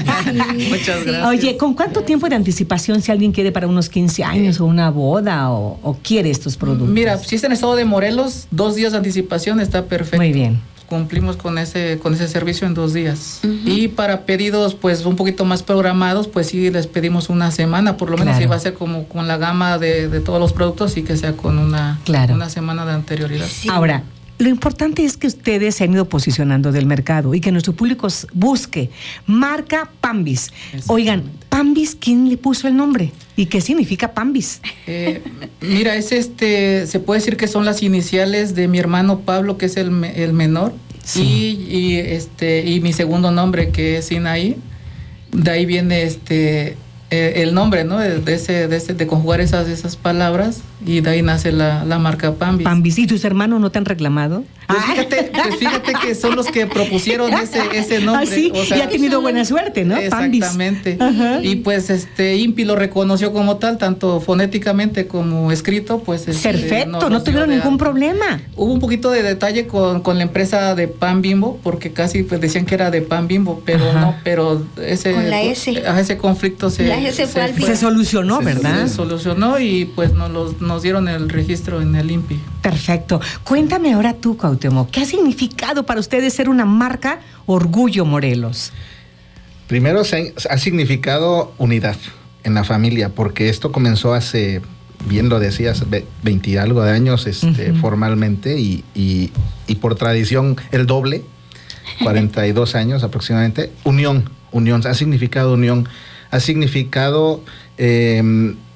Muchas gracias. Oye, ¿con cuánto tiempo de anticipación si alguien quiere para unos quince años o una boda o, o quiere estos productos? Mira, si es en el estado de Morelos, dos días de anticipación está perfecto. Muy bien. Cumplimos con ese con ese servicio en dos días. Y para pedidos pues un poquito más programados, pues sí les pedimos una semana, por lo menos Claro. si va a ser como con la gama de, de todos los productos, sí que sea con una, Claro. una semana de anterioridad. Ahora, lo importante es que ustedes se han ido posicionando del mercado y que nuestro público s- busque marca Pambis. Oigan, Pambis, ¿quién le puso el nombre? ¿Y qué significa Pambis? Eh, mira, es este, se puede decir que son las iniciales de mi hermano Pablo, que es el, me- el menor, Sí. y, y, este, y mi segundo nombre, que es Sinaí. De ahí viene este eh, el nombre, ¿no? De, de ese, de ese, de conjugar esas, esas palabras, y de ahí nace la, la marca Pambis. Pambis. ¿Y tus hermanos no te han reclamado? Pues fíjate, pues fíjate que son los que propusieron ese, ese nombre. Ah, sí, o sea, y ha tenido buena suerte, ¿no? Pambis. Exactamente. Ajá. Y pues este INPI lo reconoció como tal, tanto fonéticamente como escrito, pues este, Perfecto, nos- no nos dio tuvieron de ningún alta. problema. Hubo un poquito de detalle con, con la empresa de Pan Bimbo, porque casi pues decían que era de Pan Bimbo, pero Ajá. no, pero ese, Con la S. a ese conflicto se, La S fue al fin. Se solucionó, ¿verdad? se solucionó y pues nos, los- nos dieron el registro en el INPI. Perfecto. Cuéntame ahora tú, Cuauhtémoc, ¿qué ha significado para ustedes ser una marca Orgullo Morelos? Primero se ha, ha significado unidad en la familia, porque esto comenzó hace, bien lo decías, ve- veinte y algo de años este, Ujú. formalmente y, y- y por tradición el doble, cuarenta y dos años aproximadamente. Unión, unión, ha significado unión, ha significado eh,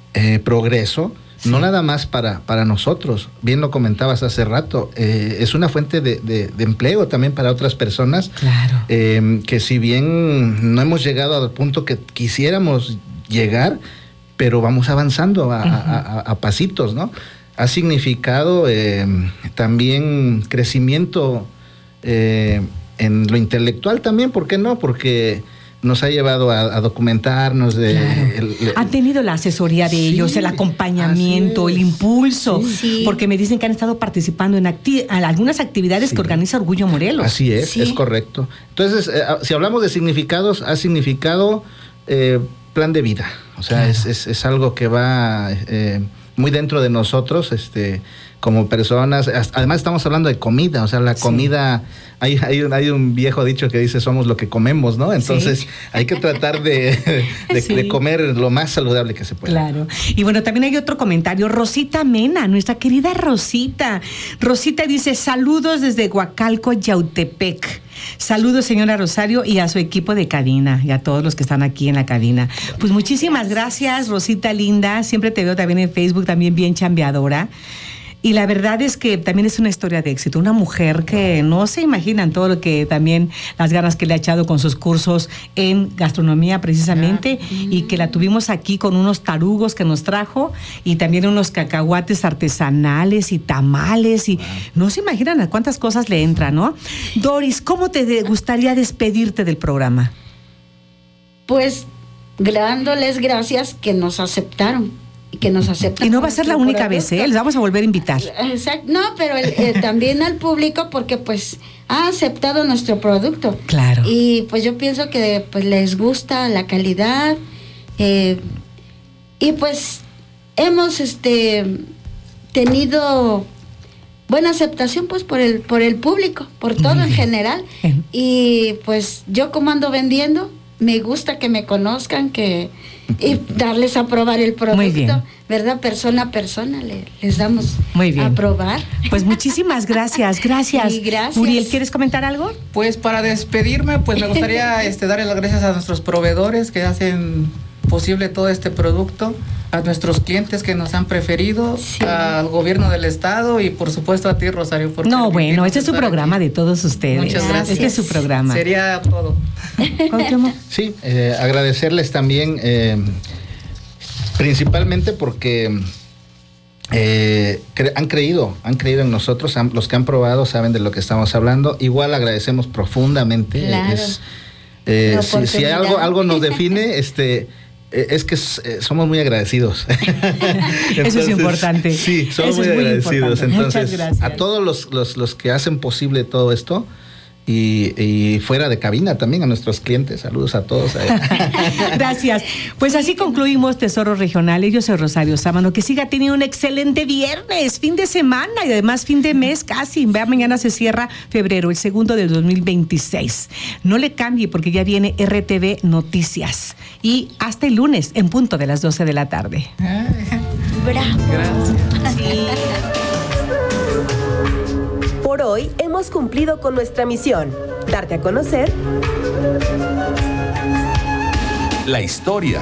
eh, progreso, sí. no nada más para, para nosotros, bien lo comentabas hace rato, eh, es una fuente de, de, de empleo también para otras personas, claro. eh, que si bien no hemos llegado al punto que quisiéramos llegar, pero vamos avanzando a, uh-huh. a, a, a pasitos, ¿no? Ha significado eh, también crecimiento eh, en lo intelectual también, ¿por qué no? Porque nos ha llevado a, a documentarnos. De, claro. el, el, Han tenido la asesoría de sí, ellos, el acompañamiento, el impulso, sí, sí. porque me dicen que han estado participando en, acti- en algunas actividades sí. que organiza Orgullo Morelos. Así es, sí. es correcto. Entonces, eh, si hablamos de significados, ha significado eh, plan de vida. O sea, claro. es, es, es algo que va eh, muy dentro de nosotros, este, como personas. Además, estamos hablando de comida, o sea, la comida... Sí. Hay, hay, un, hay un viejo dicho que dice somos lo que comemos, ¿no? Entonces sí. hay que tratar de, de, sí. de comer lo más saludable que se pueda. Claro. Y bueno, también hay otro comentario. Rosita Mena, nuestra querida Rosita. Rosita dice, saludos desde Huacalco, Yautepec. Saludos, señora Rosario, y a su equipo de cabina, y a todos los que están aquí en la cabina. Pues muchísimas gracias, Rosita linda. Siempre te veo también en Facebook, también bien chambeadora. Y la verdad es que también es una historia de éxito. Una mujer que no se imaginan todo lo que también, las ganas que le ha echado con sus cursos en gastronomía precisamente, y que la tuvimos aquí con unos tarugos que nos trajo, y también unos cacahuates artesanales y tamales, y no se imaginan a cuántas cosas le entran, ¿no? Doris, ¿cómo te gustaría despedirte del programa? Pues dándoles gracias que nos aceptaron. Y que nos aceptan. Y no va a ser la única vez, ¿eh? Les vamos a volver a invitar. Exacto. No, pero el, el, también al público, porque pues ha aceptado nuestro producto. Claro. Y pues yo pienso que pues les gusta la calidad. Eh, y pues hemos este tenido buena aceptación pues por el, por el público, por todo Muy en bien. general. Bien. Y pues yo como ando vendiendo, me gusta que me conozcan, que y darles a probar el producto, ¿verdad? Persona a persona le, les damos Muy bien. a probar. Pues muchísimas gracias, gracias. Sí, gracias. Uriel, ¿quieres comentar algo? Pues para despedirme, pues me gustaría este, darle las gracias a nuestros proveedores que hacen posible todo este producto, a nuestros clientes que nos han preferido, sí. al gobierno del estado y por supuesto a ti, Rosario. Por no, bueno, este es su programa aquí. De todos ustedes. Muchas gracias. Este es su programa. Sería todo. Sí, eh, agradecerles también, eh, principalmente porque eh, cre- han creído, han creído en nosotros, han, los que han probado saben de lo que estamos hablando. Igual agradecemos profundamente. Claro. Es, eh, si, si algo, algo nos define, este... es que somos muy agradecidos. Entonces, eso es importante. Sí, somos muy, muy agradecidos. Entonces, a todos los, los, los que hacen posible todo esto, y, y fuera de cabina también a nuestros clientes, saludos a todos. Gracias. Pues así concluimos Tesoros Regionales. Yo soy Rosario Sámano. Que siga teniendo un excelente viernes, fin de semana y además fin de mes casi. Vea, mañana se cierra febrero, el segundo del dos mil veintiséis. No le cambie porque ya viene R T V Noticias. Y hasta el lunes en punto de las doce de la tarde. Bravo. Gracias. Sí. Por hoy hemos cumplido con nuestra misión, darte a conocer la historia,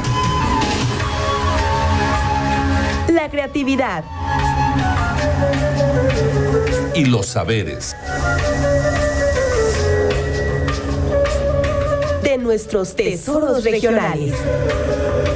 la creatividad y los saberes de nuestros tesoros regionales.